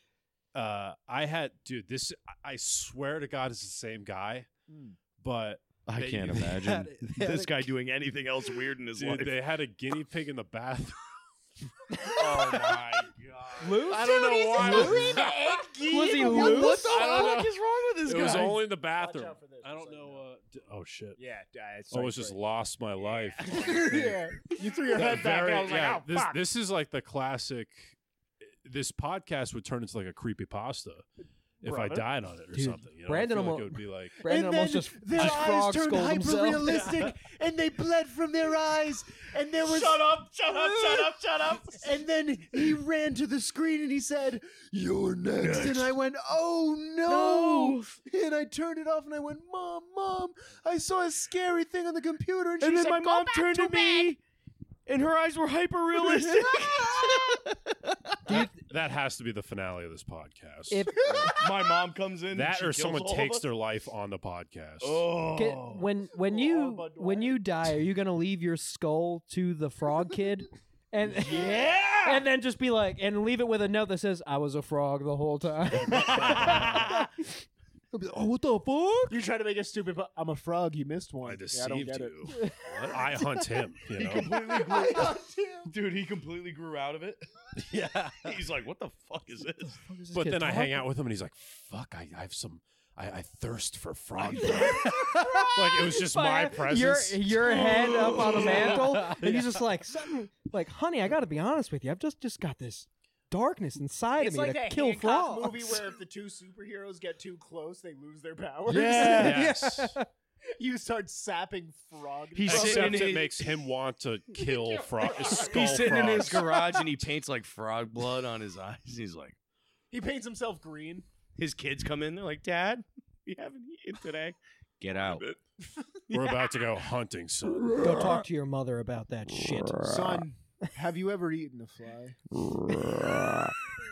I swear to God, it's the same guy, but I they- can't they imagine had- they had this a- guy doing anything else weird in his Dude, life. they had a guinea pig in the bathroom. Oh my god. Loose? I don't know why. Was he What loose? the I don't fuck know. is wrong with this It guy? was only in the Watch bathroom. out for this. I don't Just so you know. Oh shit! Yeah, it's I almost just lost my life. yeah. You threw your head back, and I was like, "Oh, this, fuck." this is like the classic. This podcast would turn into like a creepypasta if I Brother. died on it or Dude, something. You know? Brandon I feel like almo- it would be like. Brandon and almost then just their eyes frog turned skulled hyper himself. realistic, and they bled from their eyes, and there was Shut up. And then he ran to the screen and he said, "You're next." And I went, "Oh no!" And I turned it off and I went, "Mom, I saw a scary thing on the computer." And, she And then said, my "Go mom back turned to me, and her eyes were hyper realistic. That has to be the finale of this podcast. If My mom comes in. and that she or kills someone all of takes us. their life on the podcast. Oh. when you die, are you gonna leave your skull to the frog kid? And Yeah. and then just be like, and leave it with a note that says, "I was a frog the whole time." He'll be like, oh, what the fuck? You try to make a stupid. I'm a frog. You missed one. I Yeah, deceived I don't get you. it. I hunt him. You know. Completely grew, dude, he completely grew out of it. Yeah. He's like, what the fuck is this? But then I hang out with him, and he's like, "Fuck, I have some. I thirst for frog." like it was just my presence. Your head up on a mantle, and he's just like, something like, honey, I got to be honest with you. I've just got this darkness inside It's of me like to that kill Hancock frogs. movie where if the two superheroes get too close, they lose their powers. Yes. You start sapping frog. He's from sitting Except in it his- makes him want to kill frog. Skull He's sitting in his frogs. garage and he paints like frog blood on his eyes. He's like, He paints himself green. his kids come in. They're like, Dad, we haven't eaten today. Get out. We're about to go hunting, son. Go talk to your mother about that shit. Son, have you ever eaten a fly?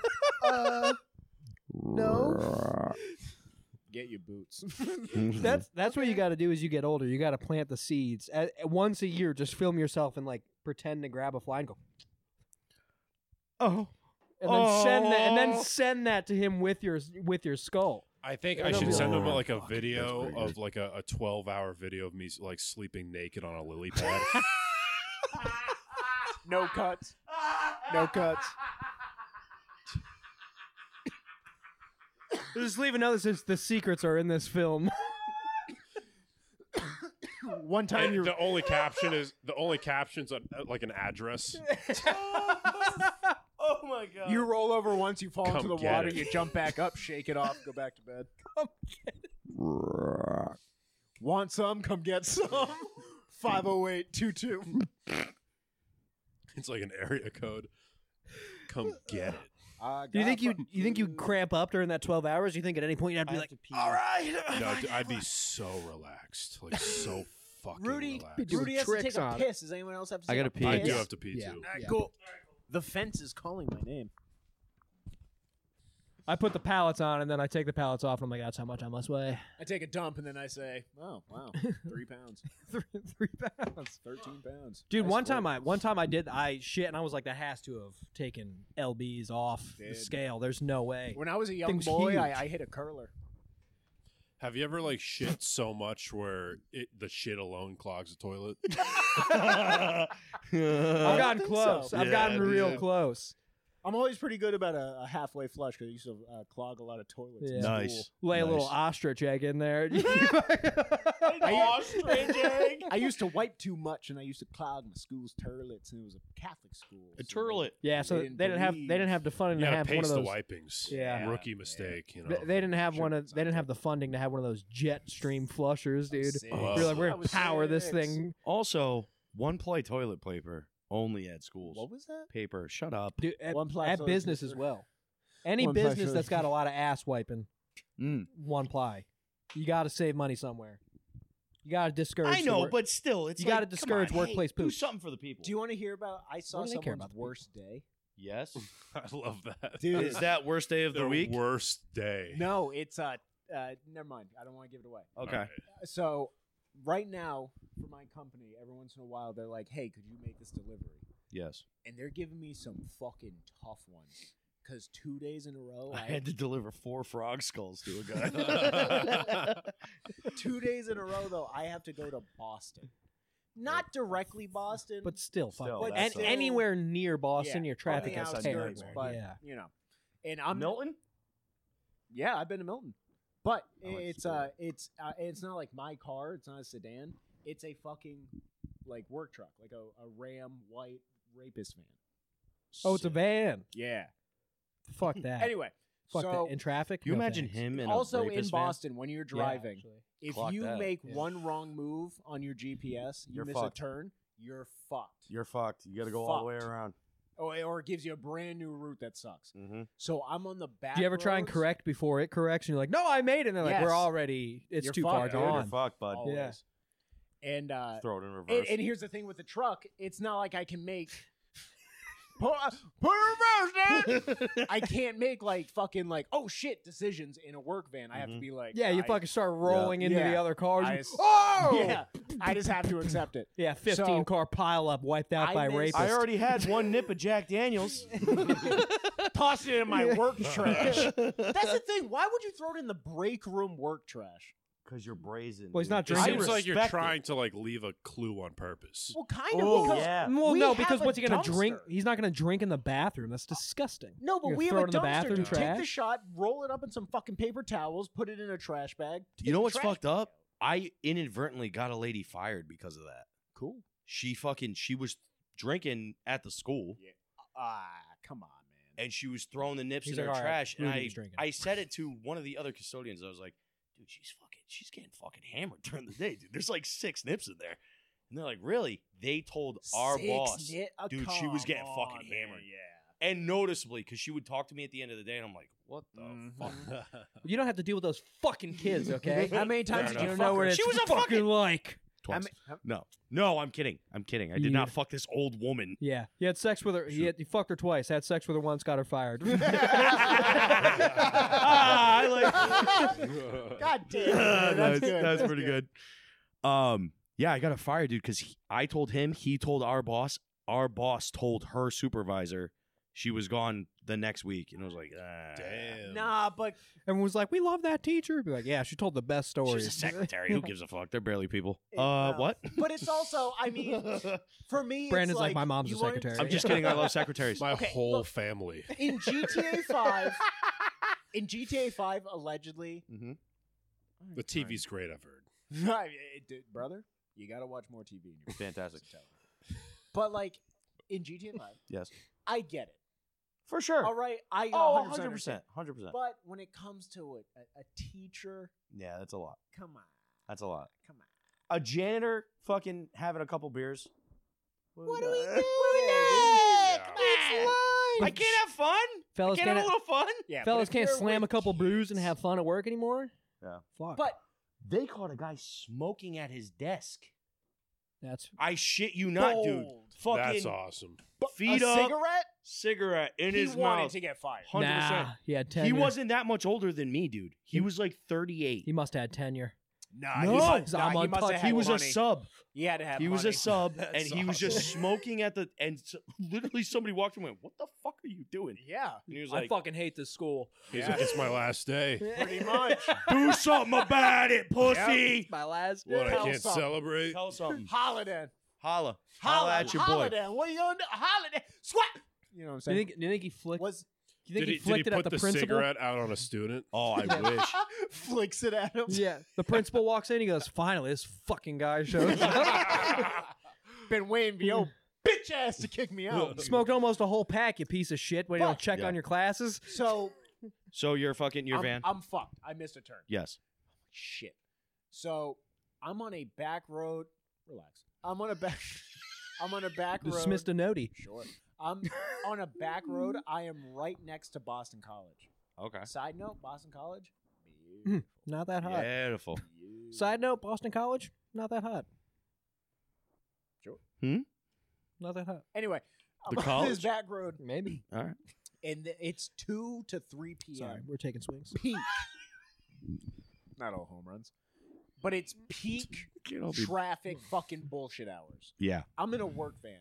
No. Get your boots. That's what you got to do as you get older. You got to plant the seeds. Once a year, just film yourself and like pretend to grab a fly and go, Oh. and then send that to him with your skull. I think And I they'll should be send like, him like a fuck, video that's pretty of like a 12-hour video of me like sleeping naked on a lily pad. No cuts. No cuts. Just leave a note that says the secrets are in this film. One time And you're the only caption's like an address. Oh my God. you roll over once, you fall Come into the get water, it. you jump back up, shake it off, go back to bed. Want some? Come get some. 50822. It's like an area code. Come get it. Do you think you'd cramp up during that 12 hours? You think at any point you'd have to be like, all right, No, dude, I'd be so relaxed, like so fucking Rudy, relaxed. doing Rudy has to tricks take a on it. piss. Does anyone else have to I take gotta a pee. I piss? do have to pee Yeah. too. Yeah. Cool. The fence is calling my name. I put the pallets on and then I take the pallets off and I'm like, that's how much I must weigh. I take a dump and then I say, "Oh wow, 3 pounds, 3 pounds. 13 pounds." Dude, Nice one work. time I shit and I was like, that has to have taken LBs off the Dude. scale. There's no way. When I was a young Thing's boy, huge. I hit a curler. Have you ever like shit so much where the shit alone clogs the toilet? I've gotten think close. so. I've Yeah, gotten real dude. close. I'm always pretty good about a halfway flush because I used to clog a lot of toilets. in Yeah. Nice. school. Lay a little Nice. ostrich egg in there. Ostrich egg. I used to wipe too much, and I used to clog my school's toilets, and it was a Catholic school. A so turlet. Yeah, so They they didn't didn't have the funding You to gotta have one pace of the those. wipings. Yeah. Rookie mistake. You know. They didn't have Sure, one of. it's They didn't not have the funding to have one of those jet stream flushers, dude. Six. Oh. We're like, we're I gonna was power this six. thing, Also, one-ply toilet paper only at schools. What was that? Paper. Shut up. dude. At, One ply at toilet business paper. as well. Any One ply business toilet that's got a lot of ass wiping, Mm. one ply. You got to save money somewhere. You got to discourage. I the know, work- but still, it's You like, gotta come discourage on, workplace hey, do poop. something for the people. Do you want to hear about? I saw What do they care someone's about the worst day. Yes. I love that. Dude. Is that worst day of the Their week? worst day. No, it's never mind. I don't want to give it away. Okay. All right. So right now, for my company, every once in a while they're like, "Hey, could you make this delivery?" Yes. And they're giving me some fucking tough ones. Because 2 days in a row, I had to deliver 4 frog skulls to a guy. 2 days in a row, though, I have to go to Boston. Not directly Boston, but still, fuck. Still, But that's still- anywhere near Boston, yeah, your traffic on is the outskirts, terrible. but Yeah. you know, and I'm Milton? Yeah, I've been to Milton, but I went it's to it's not like my car. It's not a sedan. It's a fucking like work truck, like a Ram white rapist van. Oh, it's a van. Yeah. Fuck that. Anyway, Fuck so that. In traffic. Can you No imagine thanks. him in also a in rapist van? Boston when you're Yeah, driving, actually. if Clock you that. make Yeah. one wrong move on your GPS, you You're miss fucked. a turn, you're fucked. You're fucked. You got to go all the way Fucked. around. Or it gives you a brand new route that sucks. Mm-hmm. So I'm on the back. Do you ever try and roads, correct before it corrects? And you're like, no, I made it. And they're like, we're Yes. already, it's You're too far fucked, Dude, dude. you're gone. fucked, bud. Always. Yeah. And Throw it in reverse. and here's the thing with the truck, it's not like I can make put reverse, Dad. I can't make like fucking like oh shit decisions in a work van. I have to Mhm. be like Yeah, you I- fucking start rolling into Yeah. the other cars. I and- s- oh! yeah. I just have to accept it. Yeah, 15 So, car pile up wiped out I by missed- rapists. I already had one nip of Jack Daniels. Toss it in my work trash. That's the thing. Why would you throw it in the break room work trash? Because you're brazen. Well, he's dude. not It drinking. seems like you're respect it. trying to like leave a clue on purpose. Well, kind of. Oh, because yeah. Well, we no, have because a what's he gonna drink? dumpster. He's not gonna drink in the bathroom. That's disgusting. No, but You're we have throw a it in the dumpster. bathroom dude. Take the trash? shot, roll it up in some fucking paper towels, put it in a trash bag. You know take what's the trash fucked bag up? out. I inadvertently got a lady fired because of that. Cool. She was drinking at the school Come on, man. and she was throwing the nips He's in like, her "All right, trash. And Rudy's drinking." I said it to one of the other custodians. I was like, dude, she's getting fucking hammered during the day, dude. There's like 6 nips in there. And they're like, really? They told our boss. Dude, she was getting fucking hammered. Yeah. And noticeably, because she would talk to me at the end of the day, and I'm like, what the fuck? You don't have to deal with those fucking kids, okay? How many times Fair did you You enough. don't know fuck what her? it's She was a fucking fucking- like. Twice. How No, I'm kidding. I did You- not fuck this old woman. Yeah, he had sex with her. He fucked her twice. Had sex with her once. Got her fired. I like. God damn. Man, that's good. That's pretty good. Yeah, I got a fire, dude, because I told him. He told our boss. Our boss told her supervisor. She was gone the next week, and I was like, Damn. Nah, but Everyone was like, "We love that teacher." Be like, "Yeah, she told the best stories." She's a secretary. Who gives a fuck? They're barely people. Well, What? But it's also, I mean, for me, Brandon's it's like, "My mom's you a wanna- secretary." I'm just kidding. I love secretaries. My Okay, whole look. family. In GTA 5, in GTA 5, allegedly, Mhm. The TV's great, I've heard. brother, you gotta watch more TV. In your Fantastic. But like in GTA 5, Yes, I get it. for sure. All right, I Oh, 100%. 100%. 100%. But when it comes to it, a teacher, Yeah, that's a lot. come on, That's a lot. come on. A janitor fucking having a couple beers. What are we doing? Yeah. I can't have fun. fellas Can't have a can't, little fun. Yeah, but fellas if can't you're slam a with couple brews kids- and have fun at work anymore. Yeah. Fuck. But They caught a guy smoking at his desk. that's I shit you not, dude. Bold. Fucking That's awesome. feet a up, cigarette, cigarette in he his wanted mouth. to get fired. 100%. nah. He had tenure. He wasn't that much older than me, dude. He was like 38. He must have had tenure. Nah, No. he must, He's nah, he must untouched. have He had was a money. sub. He had to have. He was money. a sub, That's and he was just awesome. smoking at the. And literally, somebody walked in and went, "What the fuck are you doing?" Yeah, And he was I like, fucking hate this school. He's like, it's my last day. pretty much. "Do something about it, pussy." My last What, I Tell can't something. celebrate? Tell something. Holiday. Holla at your boy. Holiday. What are you gonna do? Holiday. Swat. You know what I'm Do saying? you think he flicked? Was Do you think Did he he flicked it put at the the principal? cigarette out on a student? Oh, I wish. flicks it at him? Yeah. The principal walks in. He goes, "Finally, this fucking guy shows up." Been waiting for your bitch ass to kick me out. Smoked almost a whole pack, you piece of shit. When you don't Fuck. check Yeah. on your classes. So So you're fucking your van? I'm fucked. I missed a turn. Yes. Shit. So I'm on a back road. Relax. I'm on a back. I'm on a back road. Dismissed a noti. Sure. I'm on a back road. I am right next to Boston College. Okay. Side note: Boston College. Not that hot. Beautiful. Side note: Boston College, not that hot. Sure. Not that hot. Anyway, I'm The on this college? back road, Maybe. All right. and it's 2 to 3 p.m. Sorry, we're taking swings. Peak. Not all home runs, but it's peak You know, be- traffic fucking bullshit hours. yeah. I'm in a work van.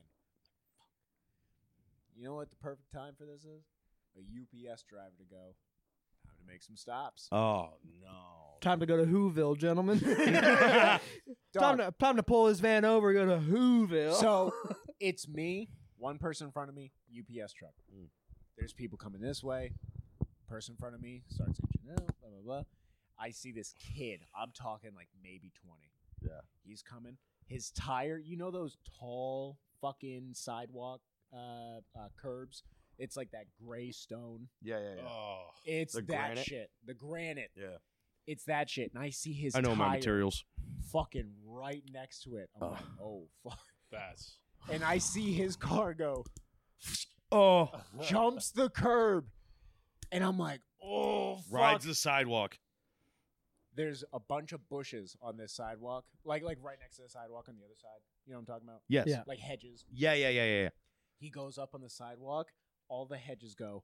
You know what the perfect time for this is? A UPS driver to go. Time to make some stops. Oh no. Time to go to Whoville, gentlemen. Dog. time to pull his van over and go to Whoville. So it's me, one person in front of me, UPS truck. There's people coming this way. Person in front of me starts inching out, blah, blah, blah. I see this kid. I'm talking like maybe 20. Yeah. He's coming. His tire, you know those tall fucking sidewalk curbs? It's like that gray stone. Yeah. Oh, It's The that granite? shit. The granite. Yeah. It's that shit. And I see his I know my tire materials. fucking right next to it. I'm like, oh, fuck. that's And I see his car go, Oh. jumps the curb. And I'm like, oh, fuck. Rides the sidewalk. There's a bunch of bushes on this sidewalk, like right next to the sidewalk on the other side. You know what I'm talking about? Yes. Yeah. Like hedges. Yeah. He goes up on the sidewalk. All the hedges go.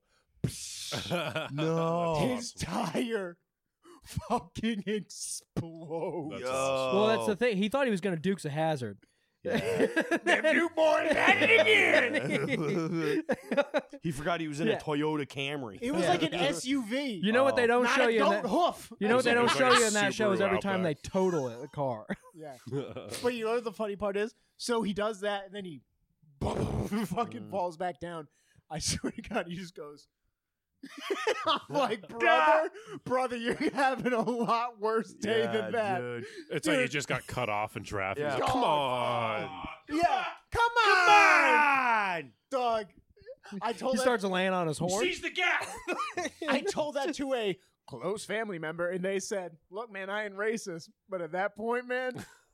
No. His tire fucking explodes. That's Yo. awesome. well, that's the thing. He thought he was going to Dukes of Hazzard. Them new boys at it again. He forgot he was in Yeah. a Toyota Camry. It was Yeah. like an SUV. You know what they don't Not show a you in goat that. hoof. You know what they It don't was show like a you in that show is Subaru every time they Outback. total it, the car. Yeah. But you know what the funny part is? So he does that, and then he fucking falls back down. I swear to God, he just goes. I'm like, brother, you're having a lot worse day than that. Dude. It's like he just got cut off in traffic. Yeah. He's like, come on. Yeah, come on, dog. I told He that, starts laying on his horn. Seize the gap. I told that to a close family member, and they said, "Look, man, I ain't racist, but at that point, man."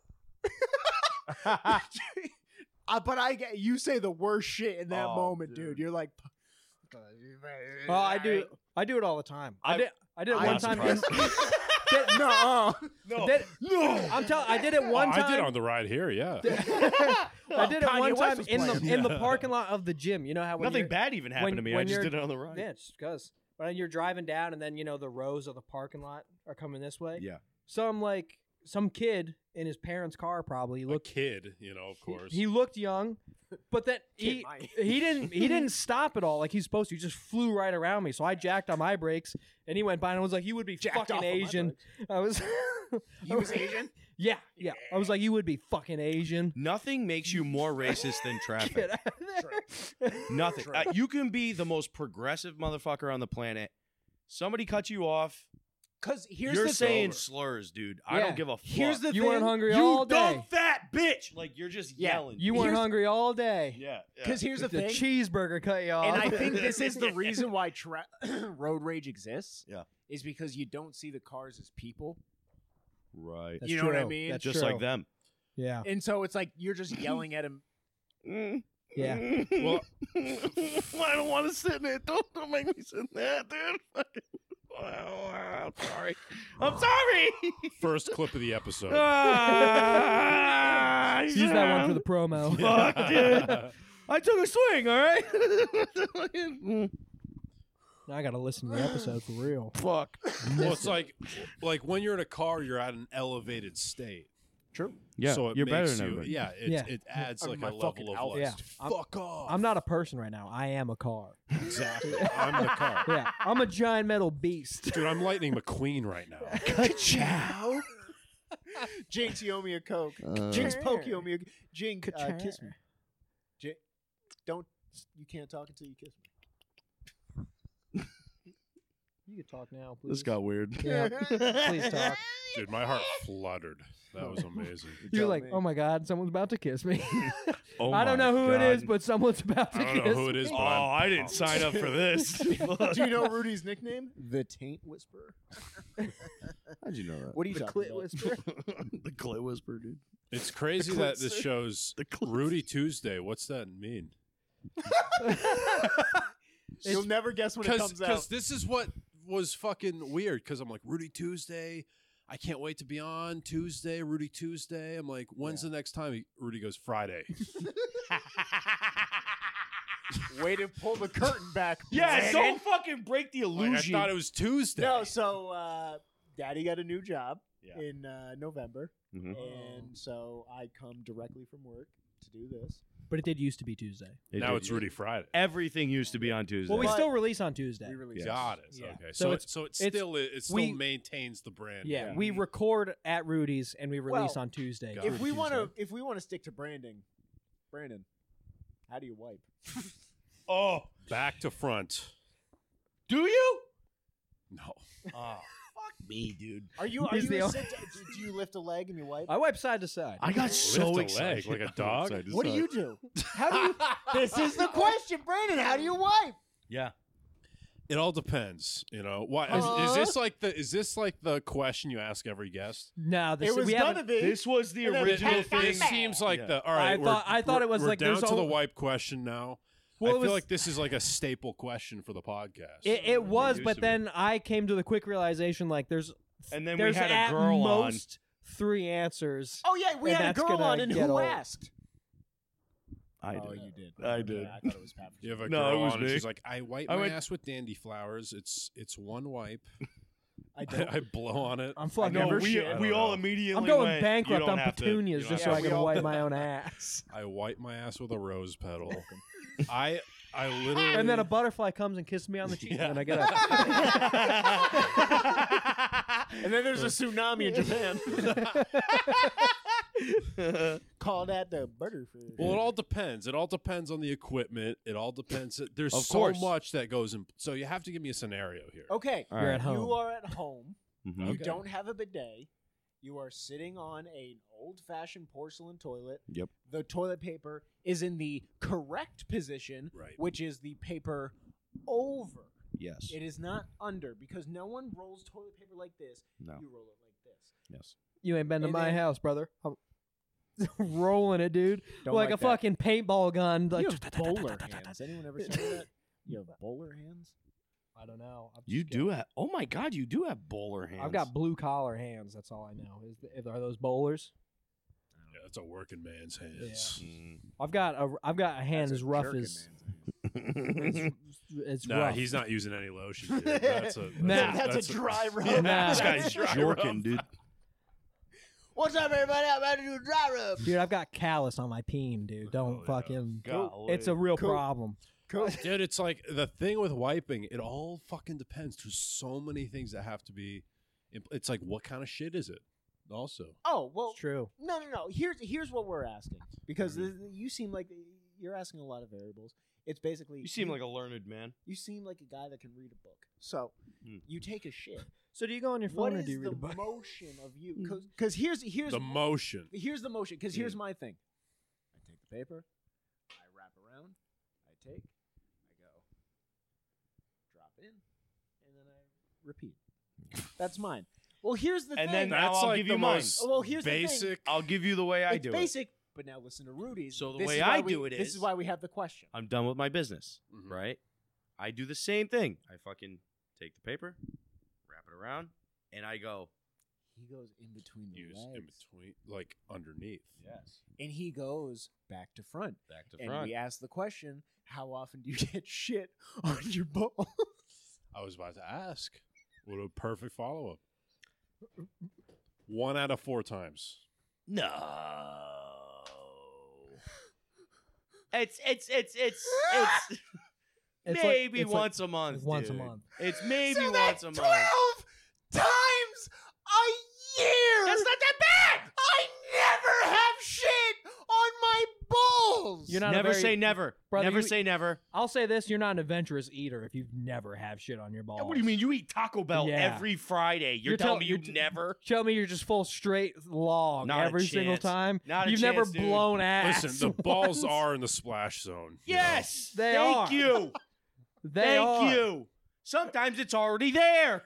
But I get you say the worst shit in that Oh, moment, dude. dude. You're like, Oh, I do it all the time. I did it I'm one not time. no. I did it one time. I did on the ride here, yeah. I did it Kanye one West time was in the playing. in the parking lot of the gym. You know how when Nothing you're- bad even happened to me. I when just you're- did it on the ride. Yeah, it's because when you're driving down and then the rows of the parking lot are coming this way. Yeah. Some kid in his parents' car probably A looked. kid, of course. He looked young, but then he didn't stop at all like he's supposed to. He just flew right around me. So I jacked on my brakes, and he went by and I was like, "You would be Jacked off fucking on my Asian." I was. He was Asian. Yeah. I was like, "You would be fucking Asian." Nothing makes you more racist than traffic. Get out of there. Nothing. True. You can be the most progressive motherfucker on the planet. Somebody cuts you off. Because here's You're the saying thing. slurs, dude. I Yeah. don't give a fuck. Here's the You thing. weren't hungry you all dumb day. fat bitch. Like you're just Yeah. yelling. You weren't Here's- hungry all day. Yeah. Because here's the The thing. cheeseburger cut you off. And I think this is the reason why road rage exists. Yeah. Is because you don't see the cars as people. Right. That's you know what I true. mean? That's Just true. like them. Yeah. And so it's like you're just yelling at him. Yeah. Well, I don't want to sit in it. Don't make me sit in that, dude. I'm sorry. I'm sorry. first clip of the episode. Use that one for the promo. Fuck, dude. I took a swing, all right? Now I got to listen to the episode for real. Fuck. Well, it's like when you're in a car, you're at an elevated state. True. Yeah, so it you're better makes than you, everybody. yeah, Yeah. it adds I'm like my a fucking level of alpha. like, Yeah. fuck off. I'm not a person right now. I am a car. exactly. I'm the car. Yeah. I'm a giant metal beast. Dude, I'm Lightning McQueen right now. Ka-chow. Jinx, you owe me a Coke. Jinx, poke, you owe me a Jinx, Ka-chow. kiss me. You can't talk until you kiss me. You can talk now, please. This got weird. Yeah. Please talk. Dude, my heart fluttered. That was amazing. You're tell like, me. oh my god, someone's about to kiss me. Oh I don't my know who it is, God. but someone's about to I don't kiss know who it is, me. but Oh, I'm I didn't pumped. sign up for this. Do you know Rudy's nickname? The Taint Whisperer. How'd you know that? What are you The talking clit about? whisperer. The clit whisper, dude. It's crazy that this show's The clit. Rudy Tuesday. What's that mean? You'll never guess when it comes out. Because this is what was fucking weird. Because I'm like, Rudy Tuesday. I can't wait to be on Tuesday, Rudy Tuesday. I'm like, when's the next time? Rudy goes, Friday. Way to pull the curtain back. Yeah, Brandon. don't fucking break the Like, I illusion. thought it was Tuesday. No, so Daddy got a new job Yeah. in November, Mhm. and so I come directly from work to do this. But it did used to be Tuesday. Now it's Rudy Friday. Everything used to be on Tuesday. Well, we But- still release on Tuesday. We release. Got it. Yeah. Okay. So So it's- it it's- still we- maintains the brand. Yeah, we record at Rudy's and we release Well, on Tuesday. Got If it. we want to stick to branding, Brandon, how do you wipe? Oh, Back to front. do you? No. Oh, fuck me, dude. Are you He's the do you lift a leg and you wipe? I wipe side to side. I got so Lift a excited. leg like a dog? What do you do? How do you? This is the question, Brandon. How do you wipe? Yeah. It all depends. You know. Why is this like the question you ask every guest? No, this It was we gonna haven't. be. This was the And then original Pat- thing. This seems like Yeah. the all right. I thought it was we're like down there's to the al- wipe question now. Well, I it feel was- like this is like a staple question for the podcast. It was, used but to be. then I came to the quick realization like there's And then we there's had a at girl on. most 3 answers. Oh yeah, we And had a that's girl gonna on, and get who old. asked? I Oh, did. you did. I did. I thought it was Pat. You have a No, girl it was on, and me. she's like, I wipe I my went- ass with dandy flowers. It's one wipe. I don't. I blow on it. I'm fucking. No, never we, shit. we I all don't know. immediately I'm going went, bankrupt you don't on have to- petunias you just don't so have I we can all- wipe my own ass. I wipe my ass with a rose petal. I literally And then a butterfly comes and kisses me on the cheek, Yeah. and I get up. And then there's a tsunami in Japan. Call that the butterfly. Well, it all depends. It all depends on the equipment. It all depends. There's Of so course. much that goes in. So you have to give me a scenario here. Okay, All You're right. at home. you are at home. Mhm. You Okay. don't have a bidet. You are sitting on an old-fashioned porcelain toilet. Yep. The toilet paper is in the correct position, Right. which is the paper over. Yes. It is not under, because no one rolls toilet paper like this. No. You roll it like this. Yes. You ain't been to And my then- house, brother. I'm rolling it, dude. Don't like a that. fucking paintball gun. Like You have bowler hands. Anyone ever say that? You have bowler hands? I don't know. I'm You just do have. Oh my God, you do have bowler hands. I've got blue collar hands. That's all I know. Are those bowlers? Yeah, it's a working man's hands. Mm. I've got a hand That's as a rough jerkin as man's it's Nah, rough. he's not using any lotion. Dude. That's a Nah. That's a dry rub. Nah. This guy's Dry jorking, dude. What's up, everybody? I'm about to do a dry rub. Dude, I've got callus on my peen, dude. Don't yeah. fucking. Golly. It's a real Cool. problem. Dude, it's like the thing with wiping. It all fucking depends. There's so many things that have to be. It's like, what kind of shit is it? Also, Oh, well, It's true. no. Here's what we're asking, because you seem like you're asking a lot of variables. It's basically You seem like a learned man. you seem like a guy that can read a book. So Hmm. you take a shit. So do you go on your What phone or is do you read the a book? motion of you? Because here's the motion. here's the motion. Because here's my thing. I take the paper, I wrap around, I take, I go, drop in, and then I repeat. That's mine. Well, here's the And thing. then now That's I'll like give the you mine. most Well, here's the thing. basic. I'll give you the way I it's do it. basic, but now listen to Rudy's. So the This way is why I we- do it This is- is why we have the question. I'm done with my business, Mhm. right? I do the same thing. I fucking take the paper, wrap it around, and I go. He goes in between the Use legs, in between, like underneath. Yes. and he goes back to front. Back to And front. we ask the question: how often do you get shit on your balls? I was about to ask. What a perfect follow up. 1 out of 4 times. No. It's It's like- maybe it's like once a month. once a dude. month. It's maybe So once that's a month. 12 times a year. That's not that bad. I never have shit on my balls. balls. You're not a Never very- say never. Brother, Never you- say never. I'll say this: you're not an adventurous eater if you never have shit on your balls. What do you mean? You eat Taco Bell Yeah. every Friday. You're You're telling tell- me you you're t- never? Show me you're just full straight long Not a every single chance. time. Not a You've never chance, dude. blown ass. Listen, the balls once. are in the splash zone. you know? Yes. They Thank are. you. They Thank are. you. Sometimes it's already there.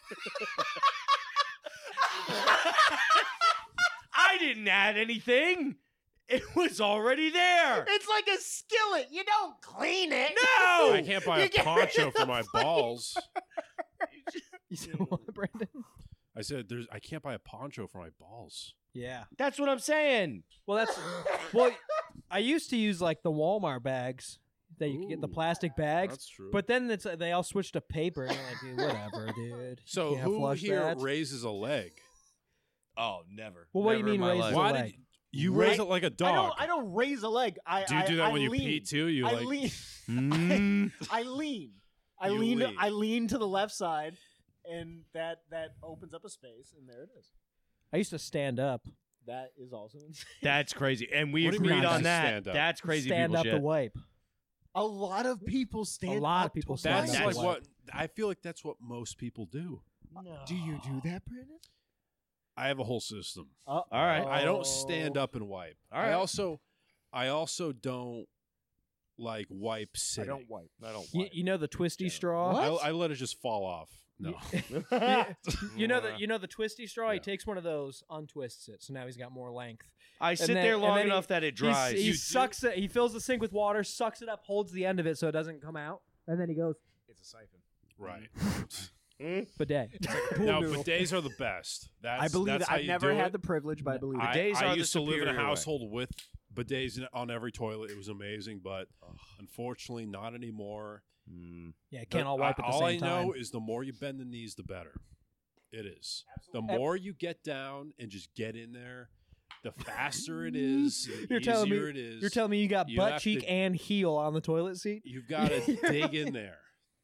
I didn't add anything. It was already there. It's like a skillet. You don't clean it. No. I can't buy a You get rid poncho of for the my flame. balls. You said what, Brandon? I said, I can't buy a poncho for my balls. Yeah. That's what I'm saying. Well, I used to use like the Walmart bags that you could get the Ooh, plastic bags. That's true. But then they all switched to paper. And you're like, dude, whatever, dude. so You can't who flush here that. raises a leg? Oh, never. Well, what do you Never in mean my raise life. the Why leg? did you Right. raise it like a dog? I don't raise a leg. Do you do that I when you lean. pee too? You I like lean. Mm. I lean. You lean. I lean to the left side, and that opens up a space, and there it is. I used to stand up. That is also insane. That's crazy. And we What do you agreed mean on to that. stand up? That's crazy Stand people up shit. to wipe. A lot of people stand. A lot up of people to stand that's up wipe. to like wipe. what I feel like that's what most people do. Do you do that, Brandon? I have a whole system. All right. I don't stand up and wipe. All right. I also don't like wipe sitting. I don't wipe. I don't You know the twisty straw. I let it just fall off. No. You know the twisty straw. He takes one of those, untwists it, so now he's got more length. I sit then- there and long then he- enough that it dries. He You do? sucks it. He fills the sink with water, sucks it up, holds the end of it so it doesn't come out, and then he goes It's a siphon. Right. bidet. Now, bidets are the best. That's, I believe that's it. how I've you never do had it. the privilege, but I believe it. Bidets I are the used to live in a superior way. household with bidets on every toilet. It was amazing, but unfortunately, not anymore. Yeah, can't all wipe at the all same I know time. is the more you bend the knees, the better. It is. The more you get down and just get in there, the faster it is. The You're telling me easier it is. You're telling me you got You butt have cheek to- and heel on the toilet seat? You've got to dig in there.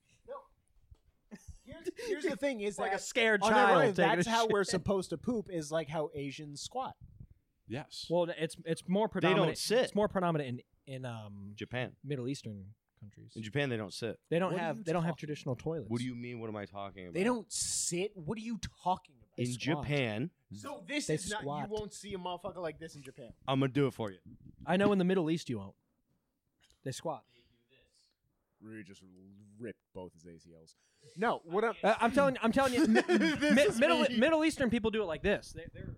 Here's the thing: is Like a that scared on child. their own, taking that's a how shit. we're supposed to poop. Is like how Asians squat. Yes. Well, it's more They predominant. don't sit. It's more predominant in Japan. Middle Eastern countries. In Japan, they don't sit. They don't What are have you they don't have talking traditional toilets. What do you mean? What am I talking about? They don't sit. What are you talking about? They In squat. Japan, So this They is not. squat. You won't see a motherfucker like this in Japan. I'm gonna do it for you. I know in the Middle East you won't. They squat. Rui just ripped both his ACLs. No, what I'm. I'm telling you, This is me. Middle Eastern people do it like this. They're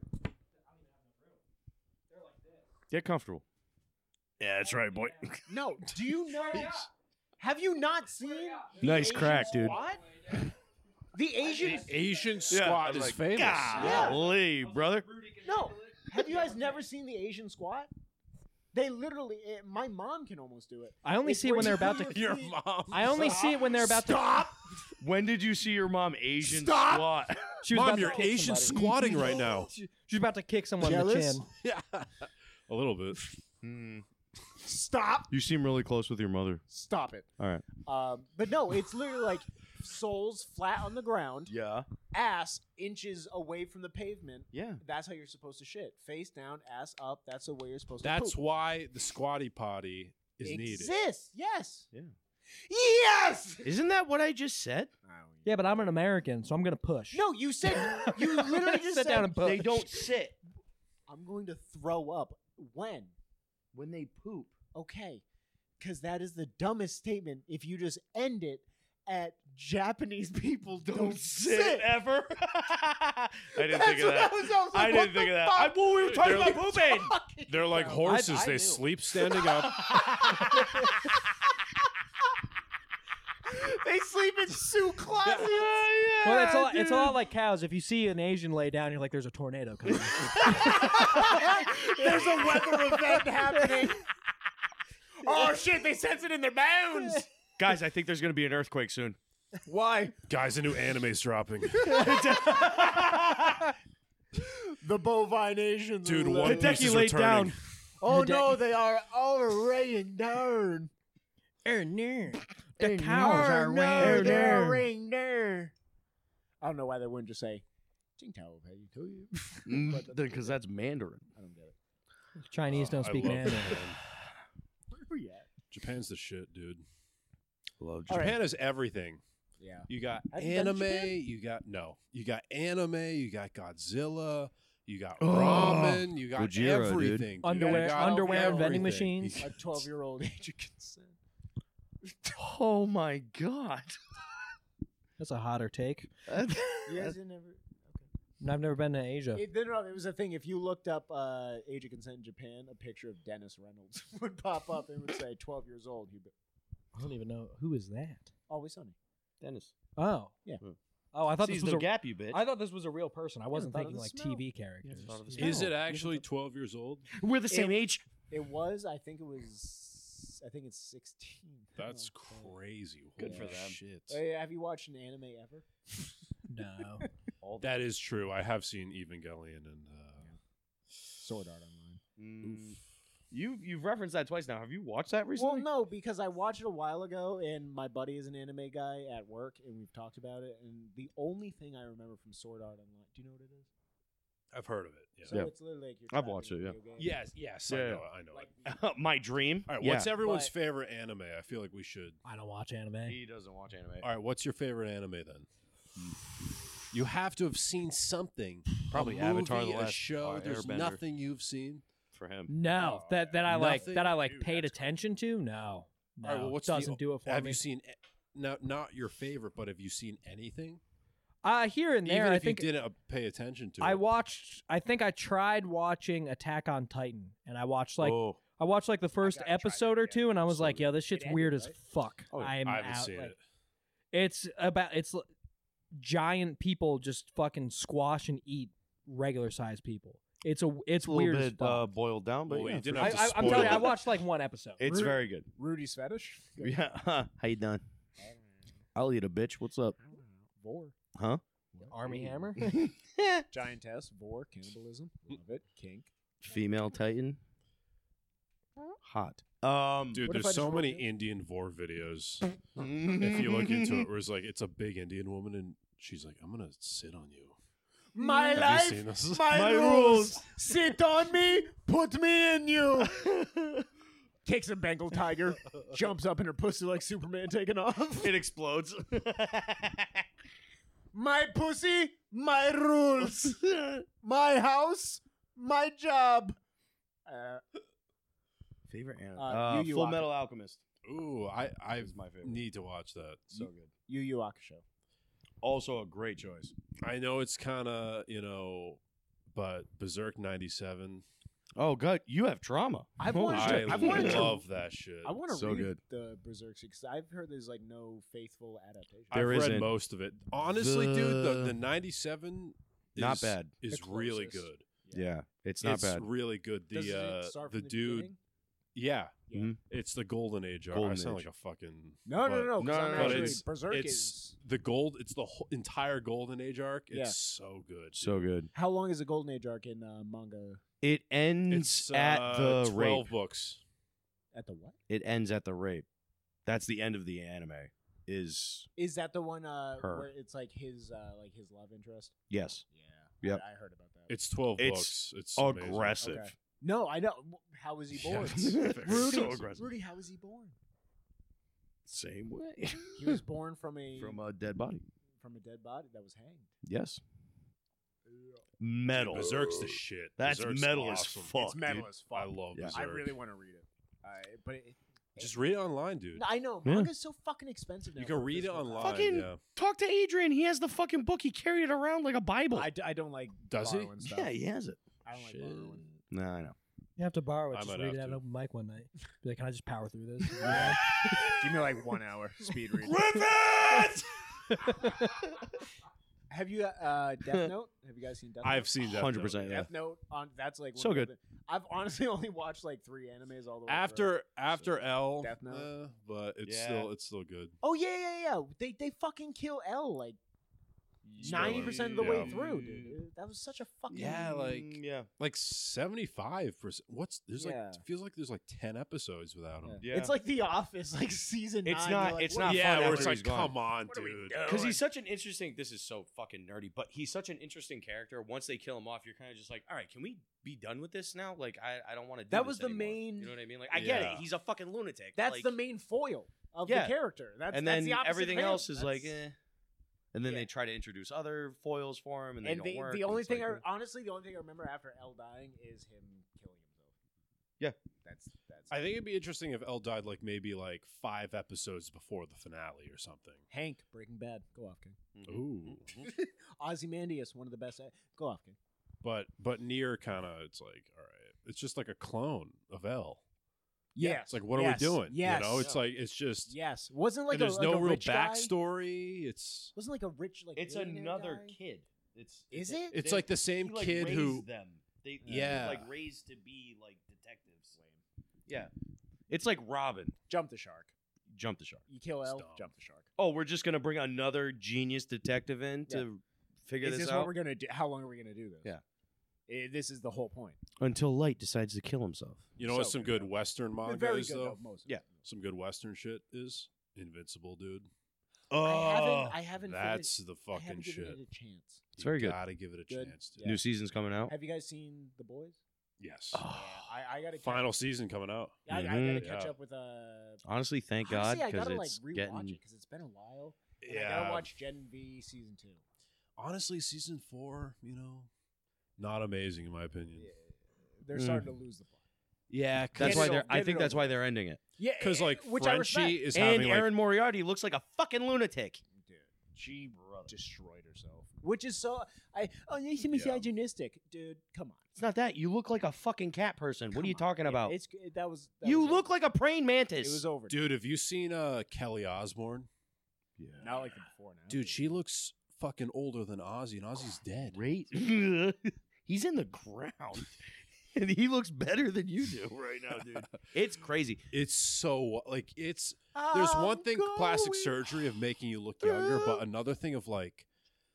Get comfortable. Yeah, that's right, boy. No, do you know? Have you not seen? the Nice Asian crack, dude. squat? The Asian. Asian I squat was is like, famous. Golly, brother. No, have you guys never seen the Asian squat? They literally. My mom can almost do it. I only It's see it when where they're you about put to. Your feet- mom. I only see it when they're about Stop. When did you see your mom Asian Stop. squat? She was Mom, about you're to kick Asian somebody. squatting right now. She's about to kick someone in the Jealous? chin. Yeah. A little bit. Stop. You seem really close with your mother. Stop it. All right. But no, it's literally like soles flat on the ground, Yeah. ass inches away from the pavement. Yeah. That's how you're supposed to shit. Face down, ass up. That's the way you're supposed to That's poop. why the squatty potty is needed. Exists. Yes. Yeah. Yes. Isn't that what I just said? Yeah, but I'm an American, so I'm gonna push. No, you said you literally just Sit said down and push. They don't sit I'm going to throw up. When? when they poop. Okay. Because that is the dumbest statement if you just end it at Japanese people don't sit. ever. I didn't That's think of what that. I was like, I what didn't the think of that. fuck? Well, we were talking They're about pooping. They're like horses. I they knew. sleep standing up. They sleep in suit closets. Well, it's a lot like cows. If you see an Asian lay down, you're like, "There's a tornado coming." There's a weather event happening. Oh shit! They sense it in their bones. Guys, I think there's going to be an earthquake soon. Why? Guys, a new anime's dropping. The bovine Asians. Dude, are One like- Piece is laid returning. down. Oh no, they are all raining down. The cows are no, they're raining. raining down. I don't know why they wouldn't just say Jingtao Pei to you. Because that's Mandarin. I don't get it. Chinese don't I speak love Mandarin. that, man. remember yet. Japan's the shit, dude. Love All right. Japan has everything. Yeah. You got Have you been to anime. Japan? You got anime. You got Godzilla. You got Oh, ramen. You got Gojira, dude. everything. dude. Underwear, You got underwear, and vending everything. machines. A 12-year-old age of consent. Oh my god. That's a hotter take. You guys didn't ever. I've never been to Asia. It was a thing. If you looked up age of consent in Japan, a picture of Dennis Reynolds would pop up and would say 12 years old. He'd be, I don't even know who is that. Always Sunny. Dennis. Oh, Yeah. Oh, I thought Seize this was the a gap, you bitch. I thought this was a real person. I wasn't thought of thinking the like smell. TV characters. thought of the Is smell. it actually 12 years old? We're the same age. It was. I think it's 16. That's Oh, crazy. Good for Holy them. Shit. Hey, have you watched an anime ever? No. That is true. I have seen Evangelion and Sword Art Online. You've referenced that twice now. Have you watched that Well, recently? no, because I watched it a while ago, and my buddy is an anime guy at work, and we've talked about it. And the only thing I remember from Sword Art Online, do you know what it is? I've heard of it. Yeah. So Yeah. it's literally like you're I've trapped in watched a it, yeah. video game. Yes. I Yeah. know it. I know it. Like, My dream. All right. Yeah. What's everyone's But- favorite anime? I feel like we should. I don't watch anime. He doesn't watch anime. All right. What's your favorite anime then? You have to have seen something. Probably a Avatar: movie, The a Last show. There's Airbender. nothing you've seen. For him. No, Oh, that I like nothing? that I like Dude, paid that's attention to. No, no, All right, well, what's the- doesn't do it for Have me. you seen? Not your favorite, but have you seen anything? Here and there, Even I if think you didn't pay attention to I it. watched. I think I tried watching Attack on Titan, and I watched like oh, the first gotta try episode that or two, and I was So like, "Yo, this It shit's ended, weird as right? fuck." Oh, I'm I haven't out. seen like, it. it's giant people just fucking squash and eat regular sized people. It's it's a little weird as bit fuck. boiled down, but Well, yeah, you didn't for have sure. to I'm telling you, I spoil it. watched like one episode. It's very good. Rudy's fetish? Yeah. How you doing? I'll eat a bitch. What's up? Vor. Huh? Army Hammer. Giantess, vor, cannibalism. Love it. Kink. Female Titan. Hot. Dude, What if I there's just so rolled many it? Indian vor videos. If you look into it, where it's like it's a big Indian woman and she's like, "I'm gonna sit on you." My Have life, you seen this? my rules. Sit on me, put me in you. Takes a Bengal tiger, jumps up in her pussy like Superman taking off. It explodes. My pussy, my rules. My house, my job. Favorite anime? Yu Yu Full Hakusho. Metal Alchemist. Ooh, I Is my favorite. need to watch that. So good. Yu Yu Hakusho. Also a great choice. I know it's kind of but Berserk '97. Oh god, you have trauma. I've Holy watched shit. it. I've wanted to- love that shit. I want to So read good. the Berserk because I've heard there's like no faithful adaptation. I've There read isn't. most of it. Honestly, dude, The- the '97 Not bad. is The really closest. good. Yeah, it's not bad. really good. Does it start The from the dude, beginning? yeah, Yeah. Mhm. it's the Golden Age. I Golden sound Age. like a fucking No, but no. 'cause No, I'm no, no, But actually- it's Berserk it's is. the gold. It's the whole, entire Golden Age arc. It's Yeah. so good. So good. How long is the Golden Age arc in manga? It ends It's at the 12 rape. books. At the what? It ends at the rape. That's the end of the anime. Is Is that the one Her. where it's like his love interest? yes. Yeah. Yep. I heard about that. It's 12 It's books. It's amazing. aggressive. Okay. No, I know. How was he Yeah, born? it's very- Rudy, so aggressive. Rudy, how was he born? Same way. He was born from a From a dead body. dead body that was hanged. Yes. Metal. Berserk's the shit. That's Berserk's metal as awesome. fuck. It's metal dude. as fuck. I love Yeah. Berserk. I really want to read it. But Just read it online, dude. I know Yeah. manga's so fucking expensive now. You can for a read it physical online. copy. Fucking- yeah. Talk to Adrian. He has the fucking book. He carried it around like a Bible. I don't like Does he? borrowing stuff. yeah, he has it. I don't like Shit. borrowing. No, I know. You have to borrow it. I Just might read have it at to. an open mic one night. Be like, can I just power through this? Give me like 1 hour speed read. Griffith! Have you Death Note? Have you guys seen Death Note? I've seen that. 100%, yeah. Death Note on that's like So one of good. the- I've honestly only watched like 3 animes all the way After L, Death Note. but it's Yeah. still good. Oh yeah. They fucking kill L like 90% of the Yeah. way through, dude. That was such a fucking yeah. like 75%. There's Yeah. like feels like there's like 10 episodes without him. Yeah. It's like The Office, like season 9. It's You're not- like, it's what not the Yeah, fun where after it's like, he's gone. come on, What are we dude. doing? Because he's such an interesting. This is so fucking nerdy, but he's such an interesting character. Once they kill him off, you're kind of just like, all right, can we be done with this now? Like, I don't want to do That this was the anymore. main- You know what I mean? Like, I get Yeah. it. He's a fucking lunatic. That's like, the main foil of Yeah. the character. That's and that's then the opposite everything of him. else is like, That's- eh. And then Yeah. they try to introduce other foils for him, and they And don't work. the and only it's thing, like, honestly, the only thing I remember after L dying is him killing himself. Yeah. That's. I think it'd be interesting if L died like maybe like 5 episodes before the finale or something. Hank, Breaking Bad. Go off, King. Ooh. Ozymandias, one of the best. Go off, King. But Nier kind of it's like, all right, it's just like a clone of L. Yes. It's like, what Yes. are we doing? Yes. You know, it's like it's just Yes. Wasn't like and there's a, no like a real rich guy? backstory. It's Wasn't like a rich like. It's billionaire another guy? kid. It's Is it's a- it? It's they- like the same he, like, kid who raised them. They Yeah. were, like raised to be like detectives. Yeah, it's like Robin. Jump the shark. Jump the shark. You kill L. dumb. Jump the shark. Oh, we're just gonna bring another genius detective in to figure Is this this out what we're gonna do? How long are we gonna do this? Yeah. This is the whole point. until Light decides to kill himself. you know what So some good. good Western They're manga very is good though. though. Most. Yeah. Some good Western shit is Invincible, dude. I haven't. That's finished, the I fucking haven't given shit. it a chance. It's very You good. Gotta give it a Good. chance, dude. Yeah. New season's coming out. Have you guys seen The Boys? Yes. Yeah, I gotta. Final season coming out. I gotta Mhm. catch Yeah. up with Honestly, thank God, Honestly, I because gotta like it's rewatch getting. it because it's been a while. And I Yeah. gotta watch Gen V season 2. Honestly, season 4, you know, not amazing in my opinion. They're Mm. starting to lose the plot. Yeah, That's Get why it they're. over- I get think it that's over why with. they're ending it. Yeah, because like which I respect. Frenchie is And having like Aaron Moriarty looks like a fucking lunatic. Dude, she destroyed herself, which is so. It's misogynistic, dude. Come on. It's not that. You look like a fucking cat person. What are you Come on. talking Yeah, about? That was. You look like a praying mantis. It was over. dude. Have you seen Kelly Osbourne? Yeah. Not like the before now. Dude, she looks fucking older than Ozzy, and Ozzy's dead. Great. He's in the ground. And he looks better than you do right now, dude. It's crazy. It's so like it's. There's one thing, plastic surgery of making you look younger, but another thing of like,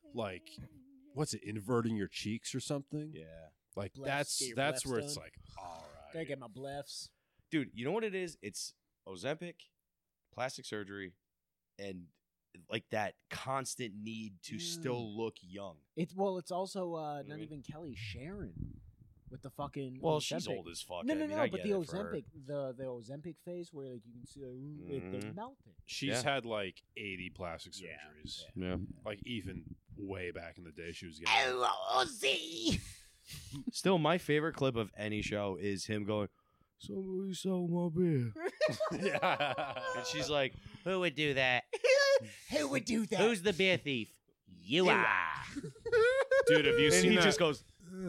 what's it, inverting your cheeks or something? Yeah. Like Blephs, get your that's blephs where it's done. like, all Gotta right. get my blephs. Dude, you know what it is? It's Ozempic, plastic surgery, and like that constant need to still look young. It's also I not mean? even Kelly, Sharon, with the fucking. Well, she's Ozempic. old as fuck. No, I no, mean, no. I But get the it for her. Ozempic, the Ozempic face, where like you can see they're Mhm. melting. She's Yeah. had like 80 plastic Yeah. surgeries. Yeah. Like even way back in the day, she was getting. Ozzy. Still, my favorite clip of any show is him going, "Somebody sold my beer," yeah. and she's like, "Who would do that? Who would do that? Who's the beer thief? You are." Dude, have you And seen he that? just goes.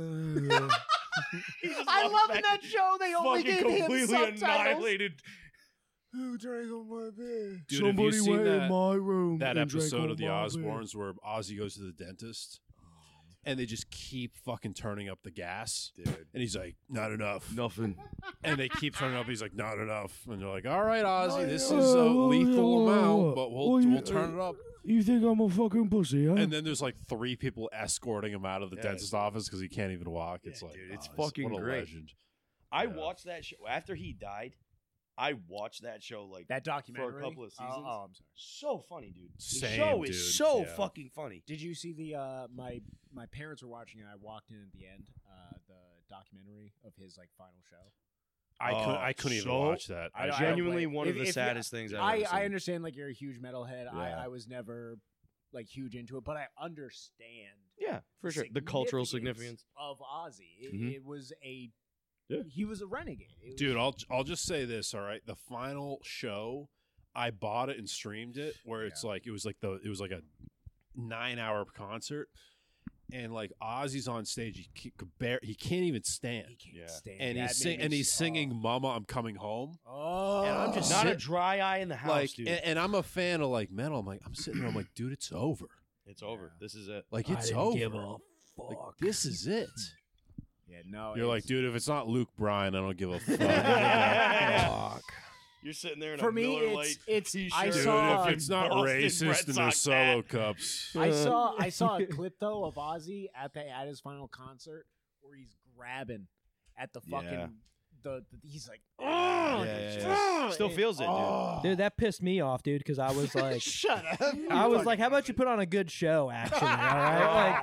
I love in that show. They only fucking gave him completely subtitles. annihilated. Who drank on my beer? Dude, have you seen that, my room. that episode of The Osbournes where Ozzy goes to the dentist? And they just keep fucking turning up the gas. Dude. And he's like, not enough. Nothing. And they keep turning up. He's like, not enough. And they're like, all right, Ozzy, this is a lethal amount, but we'll turn it up. You think I'm a fucking pussy, huh? And then there's like 3 people escorting him out of the Yeah. dentist office because he can't even walk. It's Yeah, like, dude, it's oh, fucking what a great. legend. I Yeah. watched that show after he died. I watched that show like That documentary for a couple of seasons. Oh, I'm sorry. So funny, dude. The Same, show dude. is so Yeah. fucking funny. Did you see the my parents were watching it? I walked in at the end, the documentary of his like final show. I couldn't even so- watch that. I don't- Genuinely like, one of if- the if- saddest things I've ever I seen. understand like you're a huge metalhead. Yeah. I was never like huge into it, but I understand Yeah, for sure. The cultural significance. of Ozzy. Mhm. It was a Yeah. he was a renegade. It was- Dude, I'll just say this, all right? The final show, I bought it and streamed it where it's like it was like a 9-hour concert and like Ozzy's on stage, he can't even stand. he can't Yeah. stand. And That made me he's singing Mama, I'm Coming Home. Oh, And I'm just Not a sit- dry eye in the house, Like dude. and I'm a fan of like metal. I'm sitting there, I'm like, dude, it's over. It's over. Yeah. This is it. Like it's over. Like this is it. yeah, no. You're like, it's- dude, if it's not Luke Bryan, I don't give a fuck. Fuck. You're sitting there in For a me, Miller it's- Lite it's- t-shirt. I Dude, saw- if it's not Boston racist Red in the Sox solo hat. cups. I saw a clip though of Ozzy at his final concert where he's grabbing at the fucking Yeah. he's like, Yeah. Still feels it, dude. Dude, that pissed me off, dude, because I was like, shut up. I was like, how about you put on a good show, actually? All right.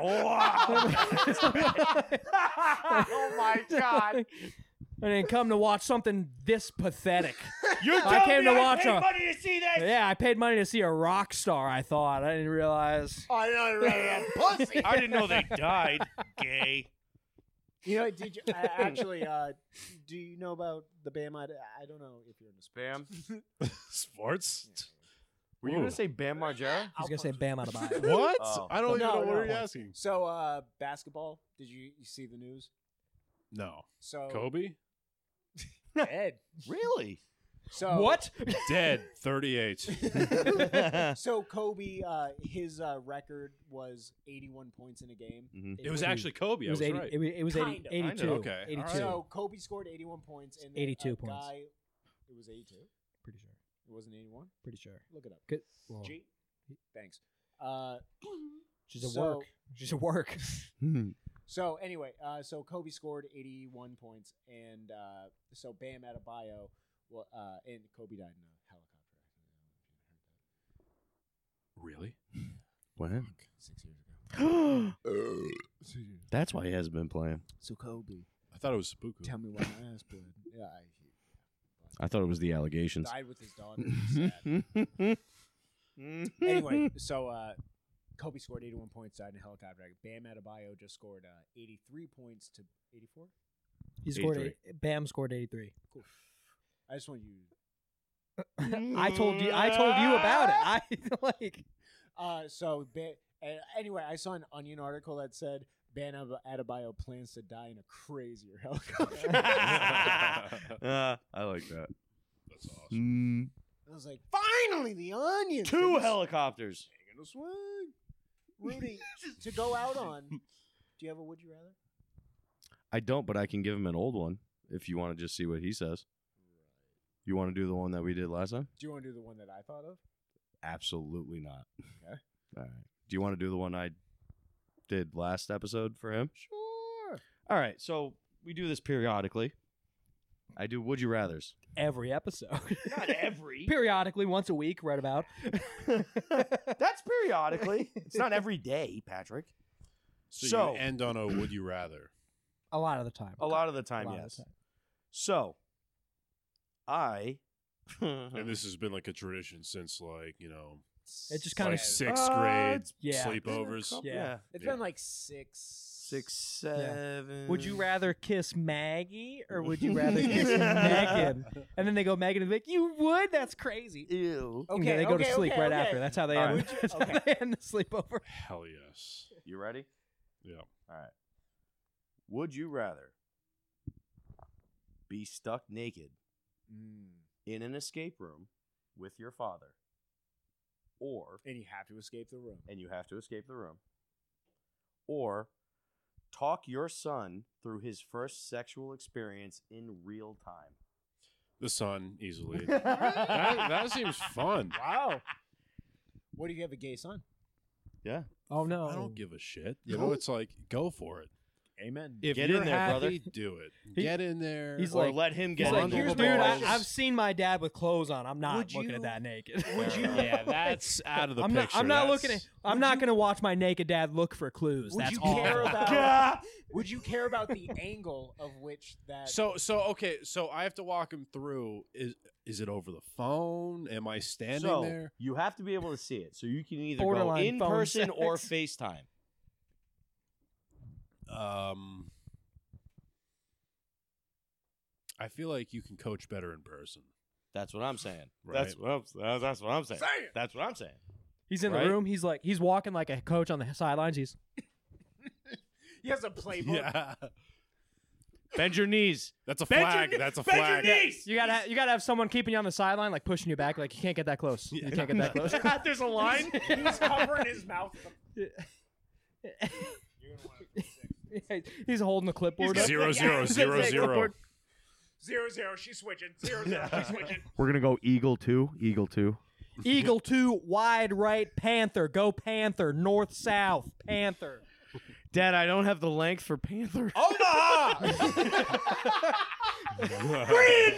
Oh my god. I didn't come to watch something this pathetic. You I came to watch a. money to see this. Yeah, I paid money to see a rock star. I thought I didn't realize. I know, right? Pussy. I didn't know they died. Gay. You know, did you actually? Do you know about the Bam? I don't know if you're in the Bam. Sports? Were you Ooh. gonna say Bam Margera? He's gonna say Bam out of bio. What? Oh. I don't even No, know what no. are you asking. So, basketball. Did you see the news? No. So Kobe? Ed. Really? So What? Dead. 38. So Kobe, his record was 81 points in a game. Mhm. It was actually Kobe. It was I was 80. right. It was Kind 80, of. 82. Kind of, okay. 82. All right. So Kobe scored 81 points, and then 82 a points. guy, it was 82. Pretty sure. It wasn't 81. Pretty sure. Look it up. Good. Well, G. Thanks. she's a so- work. She's a work. So anyway, so Kobe scored 81 points, and so Bam Adebayo, well, and Kobe died in a helicopter accident. Really? What? 6 years ago. That's why he hasn't been playing. So Kobe, I thought it was Seppuku. tell me why my ass bled. Yeah, I thought it was the allegations. died with his daughter. It was sad. Anyway, so Kobe scored 81 points, died in a helicopter. Bam Adebayo just scored 83 points to 84. He scored. 83. Bam scored 83. Cool. I just want you. I told you about it. I like. Anyway, I saw an Onion article that said Bam Adebayo plans to die in a crazier helicopter. I like that. That's awesome. I was like, finally, the Onion. Two helicopters. Taking a swing. Rudy, to go out on. Do you have a would you rather? I don't, but I can give him an old one if you want to just see what he says. You want to do the one that we did last time? Do you want to do the one that I thought of? Absolutely not. Okay. All right. Do you want to do the one I did last episode for him? Sure. All right. So we do this periodically. I do would you rathers. Every episode. Not every. Periodically, once a week, right about. That's periodically. It's not every day, Patrick. So you end on a would you rather. A lot of the time. A lot of the time, A lot of yes. the time. So I And this has been like a tradition since like, It just kind like of. sixth grade yeah. sleepovers. Yeah. It's Yeah. been like 6, 7. Would you rather kiss Maggie or would you rather kiss Megan? And then they go Megan and they're like, you would? That's crazy. Ew. And then they go to sleep right after. That's how they All end. right. That's how they end the sleepover. Hell yes. You ready? Yeah. All right. Would you rather be stuck naked in an escape room with your father, or and you have to escape the room. and you have to escape the room, or talk your son through his first sexual experience in real time? The sun, easily. that seems fun. Wow. What do you have a gay son? Yeah. Oh, no. I don't give a shit. You know, it's like, go for it. Amen. If Get you're in there, happy, brother. do it. He- Get in there. he's Or like- let him He's get like, under dude, the balls. I've seen my dad with clothes on. I'm not Would looking you- at that naked. Would you? Yeah, that's out of the I'm picture. not That's- looking at. I'm not going to watch my naked dad look for clues. Would That's you awful. care about? Would you care about the angle of which that? So okay. So I have to walk him through. Is it over the phone? Am I standing So there? you have to be able to see it. So you can either go Borderline in phone person or sex. FaceTime. I feel like you can coach better in person. That's what I'm saying. Right. That's what I'm saying. That's what I'm saying. He's in the Right? room. He's walking like a coach on the sidelines. He's he has a playbook. Yeah, Bend your knees. that's a Bend your flag. knee- That's a bend your flag. knees. you gotta have someone keeping you on the sideline, like pushing you back. Like you can't get that close. You can't get that close. There's a line. He's covering his mouth. He's holding the clipboard. up. 0-0, 0-0. 0-0. She's switching. 0-0. She's switching. We're gonna go Eagle 2. Eagle 2. Eagle 2, wide right, Panther. Go Panther. North, south, Panther. Dad, I don't have the length for Panther. Omaha! Green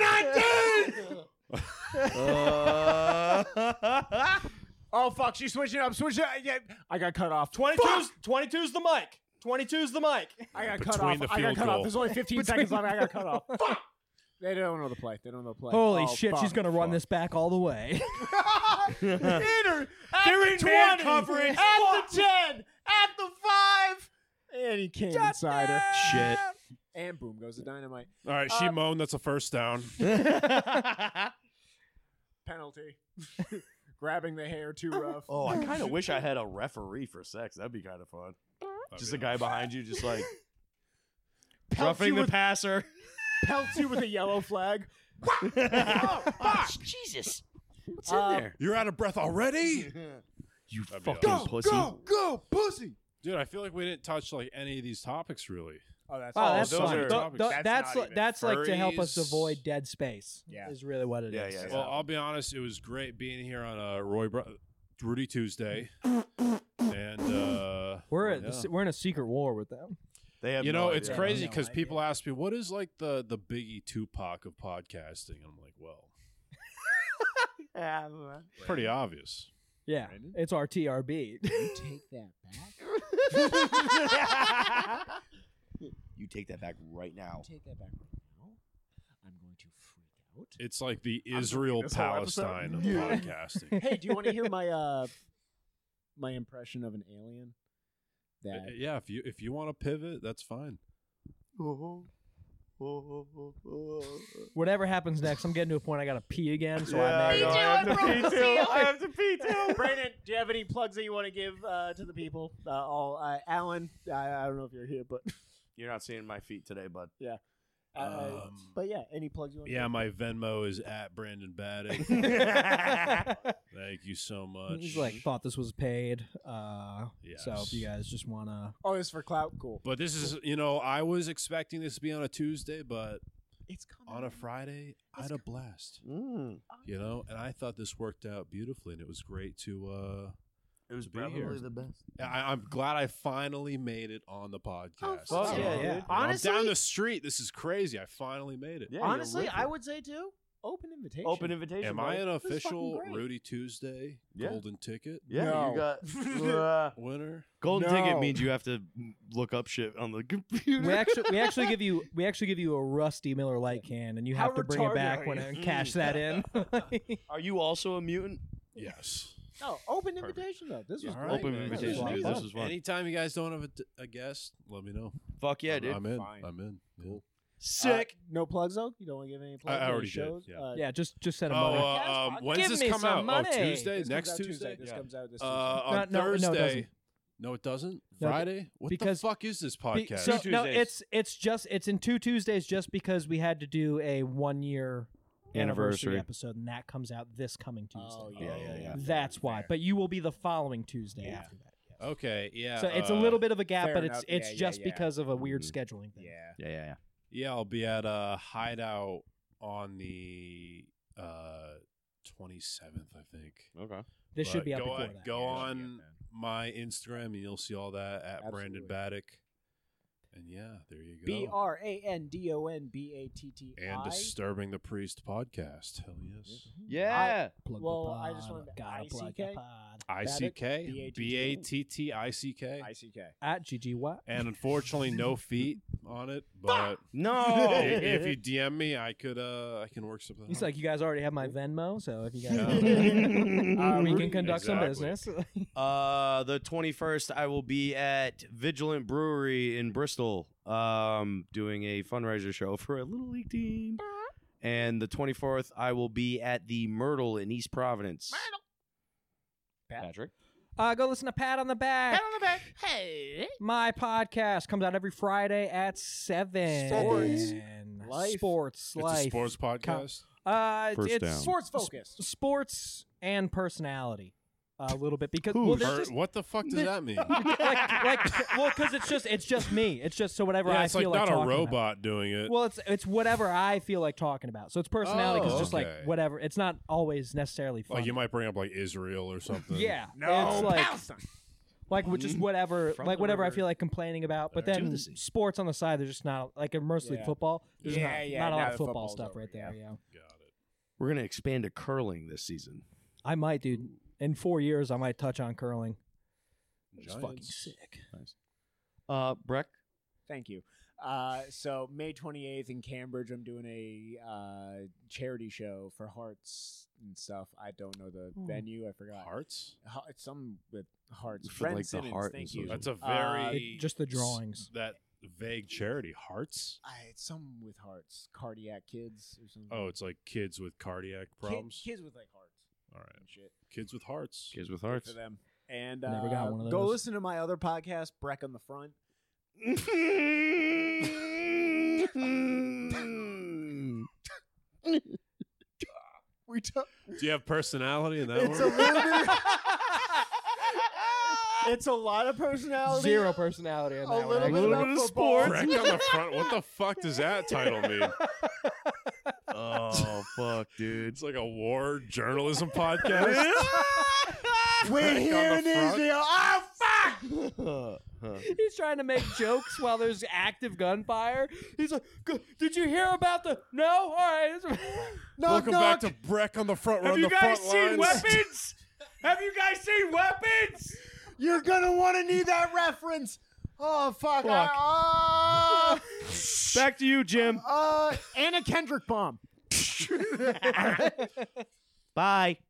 19! Oh, fuck. She's switching up. Switching up. Yeah, I got cut off. 22's the mic. 22's the mic. I got cut Between off. the I got field cut off. goal. There's only 15 seconds left. I got cut off. Fuck! They don't know the play. They don't know the play. Holy Oh, shit, she's fuck. going to run this back all the way. They're in man coverage. At the 10. At the 5. And he came inside her. Shit. And boom goes the dynamite. All right, she moaned. That's a first down. Penalty. Grabbing the hair too rough. Oh, I kind of wish I had a referee for sex. That'd be kind of fun. Just a guy behind you, just like Pelts roughing you the with- passer. Pelts you with a yellow flag. Jesus. What's in there? You're out of breath already, You That'd be fucking awesome. pussy. Go, pussy! dude. I feel like we didn't touch like any of these topics really. Oh, that's Oh, that's those fine. are topics. That's not That's even like to help us furries. avoid dead space. Yeah. Is really what it is. Yeah, yeah, yeah. Well, I'll be honest. It was great being here on Rudy Tuesday, and We're yeah. we're in a secret war with them. They have You know, no it's idea. crazy No because idea. people ask me, "What is like the Biggie Tupac of podcasting?" And I'm like, "Well, pretty obvious." Yeah, Brandon? it's our TRB. You take that back. You take that back right now. Take that back right now. I'm going to freak out. It's like the deleting Israel this whole Palestine of episode. podcasting. Hey, do you want to hear my my impression of an alien? That Yeah, if you want to pivot, that's fine. Whatever happens next, I'm getting to a point I gotta pee again. So Yeah, I may. I have to pee too. I have to pee too. Brandon, do you have any plugs that you want to give to the people? Alan, I don't know if you're here, but You're not seeing my feet today, bud. but yeah, any plugs you want? Yeah, my Venmo is at Brandon Baddick. Thank you so much. He's like thought this was paid. Yes. So if you guys just wanna, Oh, it's for clout. Cool. But this is, I was expecting this to be on a Tuesday, but It's coming on a Friday, I had a blast. Mm. And I thought this worked out beautifully, and it was great to. It was To be here. probably the best. I'm glad I finally made it on the podcast. fuck So, yeah, yeah. dude. Honestly- I'm down the street. This is crazy. I finally made it. Yeah, Honestly, you're I wicked. would say too. Open invitation. Open invitation. Am buddy. I an is fucking official great. Rudy Tuesday Yeah. golden ticket Yeah, No. you got winner? golden No. ticket means you have to look up shit on the computer. we actually give you a rusty Miller Lite can, and you How have to bring it retarded back are when you? and cash that in. Are you also a mutant? Yes. No, open invitation though. This was All great. right, Open man. invitation, This was dude. amazing. This was fun. Anytime you guys don't have a guest, let me know. Fuck yeah, dude. I'm in. Fine. I'm in. Cool. Sick. No plugs though. You don't want to give any plugs? I Any already did, shows? yeah. Yeah, just send him money. When's Give this me come some out? money. Oh, Tuesday? This Next comes out Tuesday? This Yeah. comes out this Tuesday. On No, it Thursday. doesn't. No, it doesn't. No, Friday? What because- the fuck is this podcast? So, Two no, Tuesdays. it's in 2 Tuesdays just because we had to do a 1-year anniversary Anniversary. episode, and that comes out this coming Tuesday. Oh, yeah. That's why. But you will be the following Tuesday Yeah. after that. Yes. Okay, yeah. So it's a little bit of a gap, fair but enough. it's Yeah, just yeah. because of a weird Mhm. scheduling thing. Yeah. Yeah. Yeah, I'll be at a hideout on the 27th, I think. Okay. This should But be up go before on, that. Go Yeah, on man. my Instagram, and you'll see all that at Brandon Absolutely. Baddick. And yeah, there you go. BRANDONBATTI. And Disturbing the Priest podcast. Hell yes. Yeah. Plug the Well, I pod. just wanted to- Gotta plug ICK? the pod. ICK, BATTICK. ICK. At GGY. And unfortunately, no feet on it. But No. if you DM me, I can work something. He's out. like, you guys already have my Venmo, so if you guys, Yeah. we can conduct some Exactly. business. The 21st, I will be at Vigilant Brewery in Bristol, doing a fundraiser show for a Little League team. And the 24th, I will be at the Myrtle in East Providence. Patrick. Go listen to Pat on the Back. Hey. My podcast comes out every Friday at 7. Sports. Life. Sports. It's Life. a sports podcast. First it's down. Sports focused. sports and personality. a little bit because Who? there's just, What the fuck does that mean? because it's just me. It's just so whatever Yeah, I it's feel like like not a talking about. robot doing it. Well, it's whatever I feel like talking about. So it's personality because Oh, it's just like okay. whatever. It's not always necessarily fun. Like you might bring up like Israel or something. Yeah, it's like just whatever, From like the whatever I river. feel like complaining about. But To then the sea. sports on the side, they're just not like mostly Yeah. football. There's Yeah, not, yeah, not a now lot the of football football's stuff over, right there. yeah. Yeah, Got it. We're gonna expand to curling this season. I might, dude. In 4 years, I might touch on curling. It's fucking Giants. sick. Breck. Thank you. So May 28th in Cambridge, I'm doing a charity show for Hearts and stuff. I don't know the venue. I forgot. Hearts? It's some with Hearts. For, Brent like, the Simmons, heart thank and you. so- That's a very Just the drawings. that vague charity. Hearts? It's some with Hearts. Cardiac kids or something. Oh, it's like kids with cardiac problems. Kids with like hearts All right. and shit. Kids with hearts. Kids with Good hearts. for them. And Never got one of go those. listen to my other podcast, Breck on the Front. We talk. Do you have personality in that It's one? a little bit. It's a lot of personality. Zero personality in A that one. little bit actually. about football. Wreck on the front. What the fuck does that title mean? Oh fuck, dude. It's like a war journalism podcast. We're Wreck on here the in front. Israel. Oh fuck! He's trying to make jokes while there's active gunfire. He's like, "Did you hear about the? No, all right." Knock, Welcome knock. back to Breck on the front. We're Have on you the guys front seen lines. weapons? Have you guys seen weapons? You're gonna want to need that reference. Oh fuck! Fuck. Back to you, Jim. Anna Kendrick bomb. Bye.